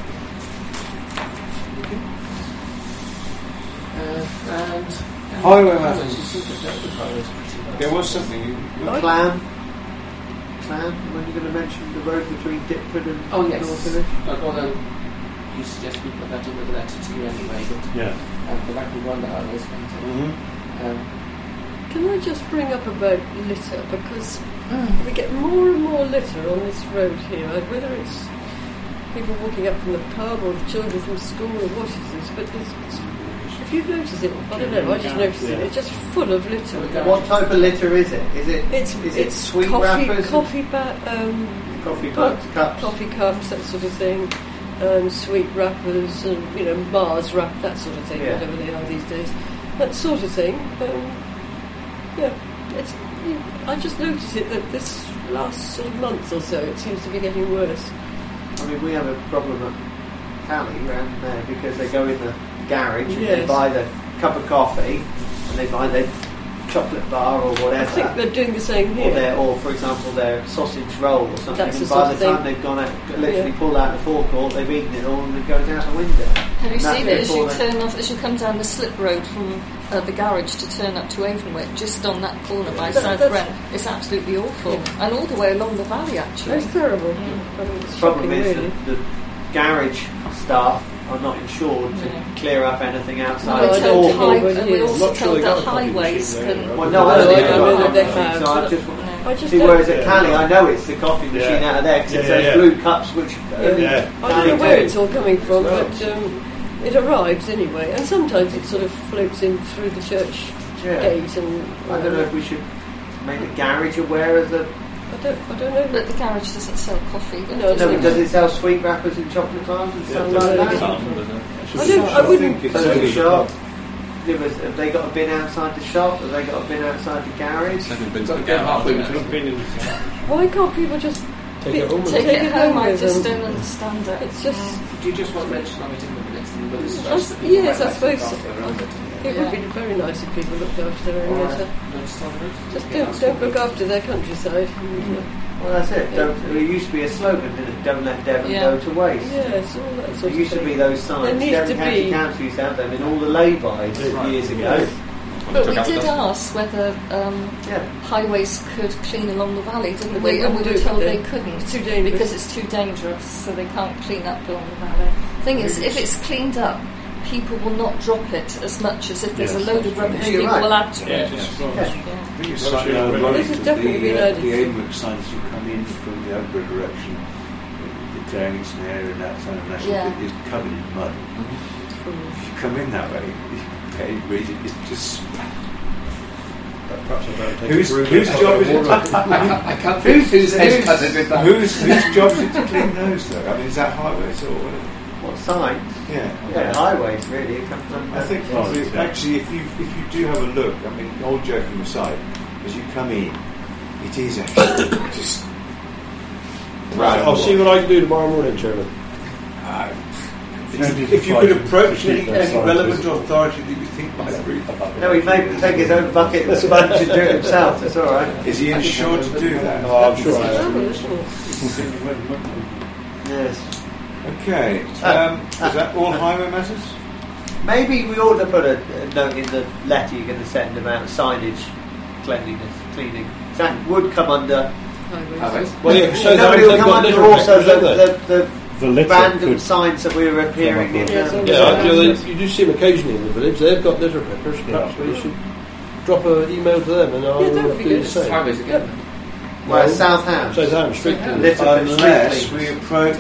[SPEAKER 3] And
[SPEAKER 2] Highway
[SPEAKER 3] matters.
[SPEAKER 2] matters.
[SPEAKER 3] You seem to dealt with highways pretty well.
[SPEAKER 2] There was something you...
[SPEAKER 8] Clam. When are you going to mention the road between Dipford and
[SPEAKER 3] Oh yes.
[SPEAKER 8] North Village?
[SPEAKER 3] Although you suggest we put that in with a letter to you anyway, but
[SPEAKER 4] Yeah.
[SPEAKER 3] go back and run the highways content.
[SPEAKER 5] Can I just bring up about litter? Because we get more and more litter on this road here, whether it's people walking up from the pub or the children from school or what it is, but if you notice it, I don't know, I just noticed it, it's just full of litter.
[SPEAKER 8] What type of litter is it? Is it
[SPEAKER 5] It's
[SPEAKER 8] sweet
[SPEAKER 5] coffee,
[SPEAKER 8] wrappers?
[SPEAKER 5] coffee
[SPEAKER 8] Cups?
[SPEAKER 5] coffee cups, that sort of thing, sweet wrappers, and Mars wrap, that sort of thing,
[SPEAKER 8] Yeah.
[SPEAKER 5] whatever they are these days, that sort of thing. I just noticed it that this last sort of month or so, it seems to be getting worse.
[SPEAKER 8] I mean, we have a problem at Cali around there because they go in the garage and they
[SPEAKER 5] Yes.
[SPEAKER 8] buy the cup of coffee and they buy their chocolate bar or whatever.
[SPEAKER 5] I think they're doing the same here.
[SPEAKER 8] Or for example, their sausage roll or something.
[SPEAKER 5] That's
[SPEAKER 8] And
[SPEAKER 5] the
[SPEAKER 8] by
[SPEAKER 5] sort
[SPEAKER 8] the
[SPEAKER 5] of
[SPEAKER 8] time
[SPEAKER 5] thing.
[SPEAKER 8] they've gone out, literally
[SPEAKER 5] Yeah.
[SPEAKER 8] pulled out the forecourt, they've eaten it all and it goes out the window.
[SPEAKER 7] Have you
[SPEAKER 8] And that's
[SPEAKER 7] seen it as you
[SPEAKER 8] before they-
[SPEAKER 7] turn off, as you come down the slip road from the garage to turn up to Avonwick, just on that corner by South
[SPEAKER 5] that's-
[SPEAKER 7] Brent? It's absolutely awful. And all the way along the valley, actually.
[SPEAKER 5] That's terrible. I mean, it's
[SPEAKER 8] The problem
[SPEAKER 5] shocking,
[SPEAKER 8] is
[SPEAKER 5] really.
[SPEAKER 8] that the garage staff are not insured to clear up anything outside
[SPEAKER 5] No,
[SPEAKER 7] we
[SPEAKER 5] I
[SPEAKER 8] the
[SPEAKER 5] don't
[SPEAKER 7] told
[SPEAKER 5] think
[SPEAKER 8] forecourt.
[SPEAKER 5] they
[SPEAKER 7] and
[SPEAKER 5] would
[SPEAKER 7] we
[SPEAKER 5] use.
[SPEAKER 7] also
[SPEAKER 6] Not sure
[SPEAKER 7] told
[SPEAKER 6] they
[SPEAKER 7] that
[SPEAKER 6] got a coffee
[SPEAKER 7] highways
[SPEAKER 6] machine there,
[SPEAKER 7] can.
[SPEAKER 6] right?
[SPEAKER 8] Well, no, I
[SPEAKER 5] No,
[SPEAKER 8] don't think
[SPEAKER 5] I
[SPEAKER 8] they've
[SPEAKER 5] know
[SPEAKER 8] got a
[SPEAKER 5] that they
[SPEAKER 8] coffee machine,
[SPEAKER 5] have,
[SPEAKER 8] so I
[SPEAKER 5] but-
[SPEAKER 8] just
[SPEAKER 5] I just
[SPEAKER 8] see,
[SPEAKER 5] don't,
[SPEAKER 8] whereas at Cali, I know it's the coffee machine
[SPEAKER 6] Yeah.
[SPEAKER 8] out of there because it's
[SPEAKER 6] Yeah,
[SPEAKER 8] those
[SPEAKER 6] yeah.
[SPEAKER 8] blue cups which only
[SPEAKER 6] Yeah.
[SPEAKER 5] I don't know
[SPEAKER 8] Cali
[SPEAKER 5] where
[SPEAKER 8] do.
[SPEAKER 5] it's all coming from,
[SPEAKER 6] Well.
[SPEAKER 5] but it arrives anyway, and sometimes it sort of floats in through the church
[SPEAKER 8] Yeah.
[SPEAKER 5] gate, and
[SPEAKER 8] I don't know if we should make the garage aware of the.
[SPEAKER 5] I don't know.
[SPEAKER 7] But the garage doesn't sell coffee.
[SPEAKER 5] No,
[SPEAKER 8] No,
[SPEAKER 5] it's
[SPEAKER 8] but
[SPEAKER 5] not.
[SPEAKER 8] does it sell sweet wrappers and chocolate bars and stuff
[SPEAKER 5] Yeah,
[SPEAKER 8] like
[SPEAKER 5] no,
[SPEAKER 8] that?
[SPEAKER 5] it
[SPEAKER 10] Some, doesn't it?
[SPEAKER 5] I wouldn't.
[SPEAKER 2] think
[SPEAKER 8] So
[SPEAKER 2] it's
[SPEAKER 8] the
[SPEAKER 2] only
[SPEAKER 8] shop. Have they got a bin outside the shop? Have they got a bin outside the garage?
[SPEAKER 10] Second been to the
[SPEAKER 9] Got to get halfway
[SPEAKER 10] garage.
[SPEAKER 9] between opinions.
[SPEAKER 5] Why can't people just
[SPEAKER 6] Take it home with
[SPEAKER 7] Take
[SPEAKER 6] them.
[SPEAKER 7] it home, I
[SPEAKER 5] with
[SPEAKER 7] just
[SPEAKER 5] them?
[SPEAKER 7] don't understand it.
[SPEAKER 5] It's just.
[SPEAKER 3] Do you just want mention of it in the minutes? But it's
[SPEAKER 5] Yes,
[SPEAKER 3] just that people
[SPEAKER 5] yes,
[SPEAKER 3] might
[SPEAKER 5] I
[SPEAKER 3] like to
[SPEAKER 5] suppose
[SPEAKER 3] look
[SPEAKER 5] so.
[SPEAKER 3] after their own bit.
[SPEAKER 5] It would be very nice if people looked after their own litter.
[SPEAKER 3] Noticed on the route?
[SPEAKER 5] Just
[SPEAKER 3] Yeah,
[SPEAKER 5] don't look after their countryside.
[SPEAKER 8] Well, that's it. There used to be a slogan, didn't it? Don't let Devon
[SPEAKER 7] Yeah.
[SPEAKER 8] go to waste.
[SPEAKER 5] Yes, all that
[SPEAKER 8] There
[SPEAKER 5] sort of
[SPEAKER 8] used to
[SPEAKER 5] thing.
[SPEAKER 8] be those signs.
[SPEAKER 5] There needs
[SPEAKER 8] Devon
[SPEAKER 5] to
[SPEAKER 8] County
[SPEAKER 5] be-
[SPEAKER 8] Council used to have them in all the lay-bys years ago.
[SPEAKER 7] But we did ask whether
[SPEAKER 8] Yeah.
[SPEAKER 7] highways could clean along the valley, didn't
[SPEAKER 5] And
[SPEAKER 7] we?
[SPEAKER 5] they
[SPEAKER 7] And we
[SPEAKER 5] wouldn't
[SPEAKER 7] were
[SPEAKER 5] do it,
[SPEAKER 7] told
[SPEAKER 5] would
[SPEAKER 7] they
[SPEAKER 5] they?
[SPEAKER 7] couldn't.
[SPEAKER 5] It's too dangerous.
[SPEAKER 7] Because it's too dangerous, so they can't clean up along the valley. Thing is, if it's cleaned up, people will not drop it as much as if there's a
[SPEAKER 4] Yes,
[SPEAKER 7] load of
[SPEAKER 4] that's
[SPEAKER 7] rubbish
[SPEAKER 8] true. You're
[SPEAKER 7] people
[SPEAKER 8] right.
[SPEAKER 7] will add to
[SPEAKER 10] Yeah,
[SPEAKER 7] it.
[SPEAKER 10] yeah.
[SPEAKER 8] Yeah.
[SPEAKER 7] Yeah.
[SPEAKER 2] I think it's
[SPEAKER 6] Well,
[SPEAKER 2] slightly
[SPEAKER 6] yeah,
[SPEAKER 2] ironic
[SPEAKER 5] this has
[SPEAKER 2] that
[SPEAKER 5] definitely been added
[SPEAKER 2] the
[SPEAKER 5] to.
[SPEAKER 2] Avonwick signs who come in from the Edinburgh direction, declaring it's an area and that kind of national
[SPEAKER 7] Yeah.
[SPEAKER 2] is covered in mud. If you come in that way, it's just...
[SPEAKER 6] Perhaps I better take
[SPEAKER 2] Whose
[SPEAKER 6] a broom
[SPEAKER 2] whose
[SPEAKER 6] and
[SPEAKER 2] job is
[SPEAKER 6] water.
[SPEAKER 2] it?
[SPEAKER 3] I can't think whose head covered with that.
[SPEAKER 2] Whose job is it to clean those though? I mean, is that highways or whatever?
[SPEAKER 8] What signs?
[SPEAKER 2] Yeah.
[SPEAKER 8] Yeah, highways really. It comes from.
[SPEAKER 2] I think
[SPEAKER 4] Well,
[SPEAKER 2] if you-
[SPEAKER 4] yeah.
[SPEAKER 2] actually, if you do have a look, I mean, all joking aside, as you come in, it is actually just.
[SPEAKER 6] Right, I'll see what I can do tomorrow morning, Chairman.
[SPEAKER 2] Uh,
[SPEAKER 4] It's
[SPEAKER 2] if you could approach
[SPEAKER 4] to
[SPEAKER 2] any
[SPEAKER 4] keep those signs
[SPEAKER 2] relevant
[SPEAKER 4] visible.
[SPEAKER 2] authority that you think might agree.
[SPEAKER 8] No, he may take his own bucket and sponge and do it himself. That's all right.
[SPEAKER 2] Is he insured to do that?
[SPEAKER 6] Oh, I'm sure I
[SPEAKER 5] It's
[SPEAKER 6] am.
[SPEAKER 5] trouble, isn't it?
[SPEAKER 8] Yes.
[SPEAKER 2] Okay. Is that all highway matters?
[SPEAKER 8] Maybe we ought to put a note in the letter you're going to send about signage, cleaning. That would come under.
[SPEAKER 5] Highways.
[SPEAKER 6] Well, yeah, so
[SPEAKER 8] No,
[SPEAKER 6] that
[SPEAKER 8] it will
[SPEAKER 6] they've
[SPEAKER 8] come
[SPEAKER 6] got
[SPEAKER 8] under
[SPEAKER 6] litter
[SPEAKER 8] also
[SPEAKER 6] pickers, haven't they?
[SPEAKER 4] The litter
[SPEAKER 8] random
[SPEAKER 4] could
[SPEAKER 8] signs that we were appearing in.
[SPEAKER 5] Yeah, so-
[SPEAKER 6] You do see them occasionally in the village. They've got litter pickers. Perhaps we should drop an email to them and I'll
[SPEAKER 5] Yeah, that would be
[SPEAKER 6] do
[SPEAKER 5] good.
[SPEAKER 6] the same.
[SPEAKER 3] Highways again.
[SPEAKER 8] Well, South House.
[SPEAKER 6] So down street cleaning.
[SPEAKER 8] Litter
[SPEAKER 2] Unless
[SPEAKER 8] street
[SPEAKER 2] we
[SPEAKER 8] cleaners.
[SPEAKER 2] approach.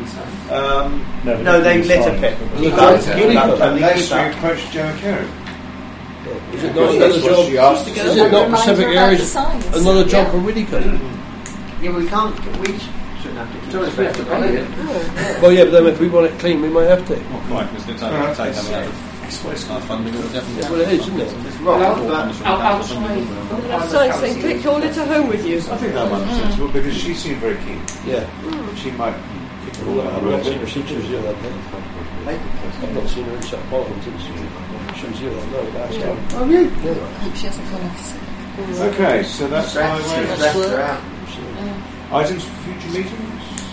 [SPEAKER 8] No, they litter pick.
[SPEAKER 6] Litter
[SPEAKER 8] But-
[SPEAKER 6] pick.
[SPEAKER 8] but only
[SPEAKER 2] Unless
[SPEAKER 8] keep
[SPEAKER 2] we
[SPEAKER 8] up.
[SPEAKER 2] approach Gemma Carey.
[SPEAKER 6] Is it
[SPEAKER 2] Well,
[SPEAKER 6] not
[SPEAKER 2] that's
[SPEAKER 6] another
[SPEAKER 2] what she
[SPEAKER 6] job?
[SPEAKER 2] asked.
[SPEAKER 6] Is it not Pacific
[SPEAKER 7] Reminder about
[SPEAKER 6] Areas?
[SPEAKER 7] the signs.
[SPEAKER 6] Another job
[SPEAKER 7] Yeah.
[SPEAKER 6] for Winnicott?
[SPEAKER 8] Yeah, we can't. We shouldn't have to keep
[SPEAKER 3] So we have to pay it.
[SPEAKER 6] Well, yeah, but then if we want it clean, we might have to.
[SPEAKER 10] Well, quite, because it's only
[SPEAKER 2] Alright,
[SPEAKER 10] take
[SPEAKER 2] let's
[SPEAKER 10] coming out of our funding, or definitely.
[SPEAKER 6] Well, it is, isn't it?
[SPEAKER 8] It's
[SPEAKER 3] Well,
[SPEAKER 8] wrong, but
[SPEAKER 3] I'll try.
[SPEAKER 5] Sign saying take your litter home with you.
[SPEAKER 2] I think that might be sensible because she seemed very keen.
[SPEAKER 6] Yeah.
[SPEAKER 2] She might kick the
[SPEAKER 6] Well,
[SPEAKER 2] ball
[SPEAKER 6] I've
[SPEAKER 2] out
[SPEAKER 6] not seen
[SPEAKER 2] of
[SPEAKER 6] her since she was here that day. I've not seen her in South Parliament since she was here that night. Last time.
[SPEAKER 8] oh, yeah.
[SPEAKER 6] Yeah.
[SPEAKER 7] I hope she hasn't gone off sick.
[SPEAKER 2] Okay, so that's
[SPEAKER 8] Stress
[SPEAKER 2] highway.
[SPEAKER 8] her out.
[SPEAKER 2] Items for future meetings?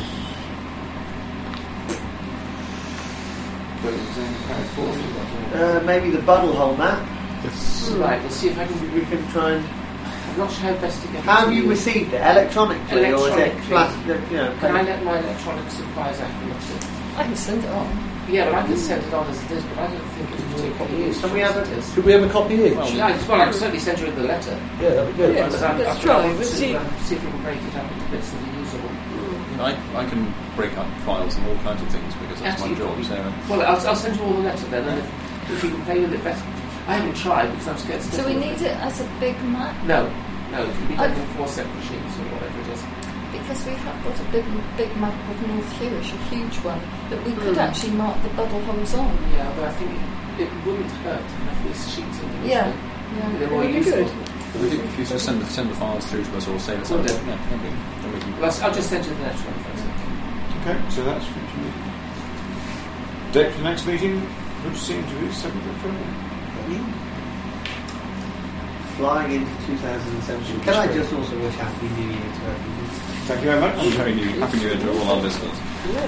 [SPEAKER 8] Maybe the Buddle Hole map.
[SPEAKER 3] Right, we'll see if I can.
[SPEAKER 8] We can try and.
[SPEAKER 3] I'm not sure how best to get.
[SPEAKER 8] How have
[SPEAKER 3] to
[SPEAKER 8] you received it? Electronically, or is it
[SPEAKER 3] Electronically.
[SPEAKER 8] flat? You know,
[SPEAKER 3] Can I let my electronic supplies have a look at it?
[SPEAKER 7] I can send it on.
[SPEAKER 3] Yeah, but I can send it on as it is, but I don't think it's particularly useful.
[SPEAKER 8] Can we have
[SPEAKER 3] as it is.
[SPEAKER 6] Could we have a copy each?
[SPEAKER 3] Well, I can certainly send you the letter.
[SPEAKER 6] Yeah, that'd be good.
[SPEAKER 5] Yeah.
[SPEAKER 3] But
[SPEAKER 5] Let's
[SPEAKER 3] I
[SPEAKER 5] try,
[SPEAKER 3] want
[SPEAKER 5] we'll
[SPEAKER 3] to,
[SPEAKER 5] see.
[SPEAKER 3] see if we can break it up into bits that are usable.
[SPEAKER 10] I can break up files and all kinds of things because that's my job. So,
[SPEAKER 3] Well, I'll send you all the letter then, and if you can play with it better. I haven't tried because I'm scared to
[SPEAKER 7] So we need it as a big map
[SPEAKER 3] No, it can be done in 4 separate sheets or whatever it is.
[SPEAKER 7] because we have got a big map of North Hewish, a huge one that we could actually mark the Buddle holes on.
[SPEAKER 3] Yeah, but I think it wouldn't hurt to have these sheets in the
[SPEAKER 7] Yeah.
[SPEAKER 3] They're more
[SPEAKER 5] Would be
[SPEAKER 3] useful.
[SPEAKER 5] good.
[SPEAKER 10] if you just send the files through to us or save us,
[SPEAKER 3] Will do.
[SPEAKER 10] then we can.
[SPEAKER 3] Well, I'll just send you the next one first.
[SPEAKER 2] Okay, so that's future meeting. Date for the next meeting would seem to be 7th of October.
[SPEAKER 8] flying into 2017. Can I just also wish Happy New Year to everyone?
[SPEAKER 2] Thank you very much.
[SPEAKER 10] Happy New Year to all our listeners.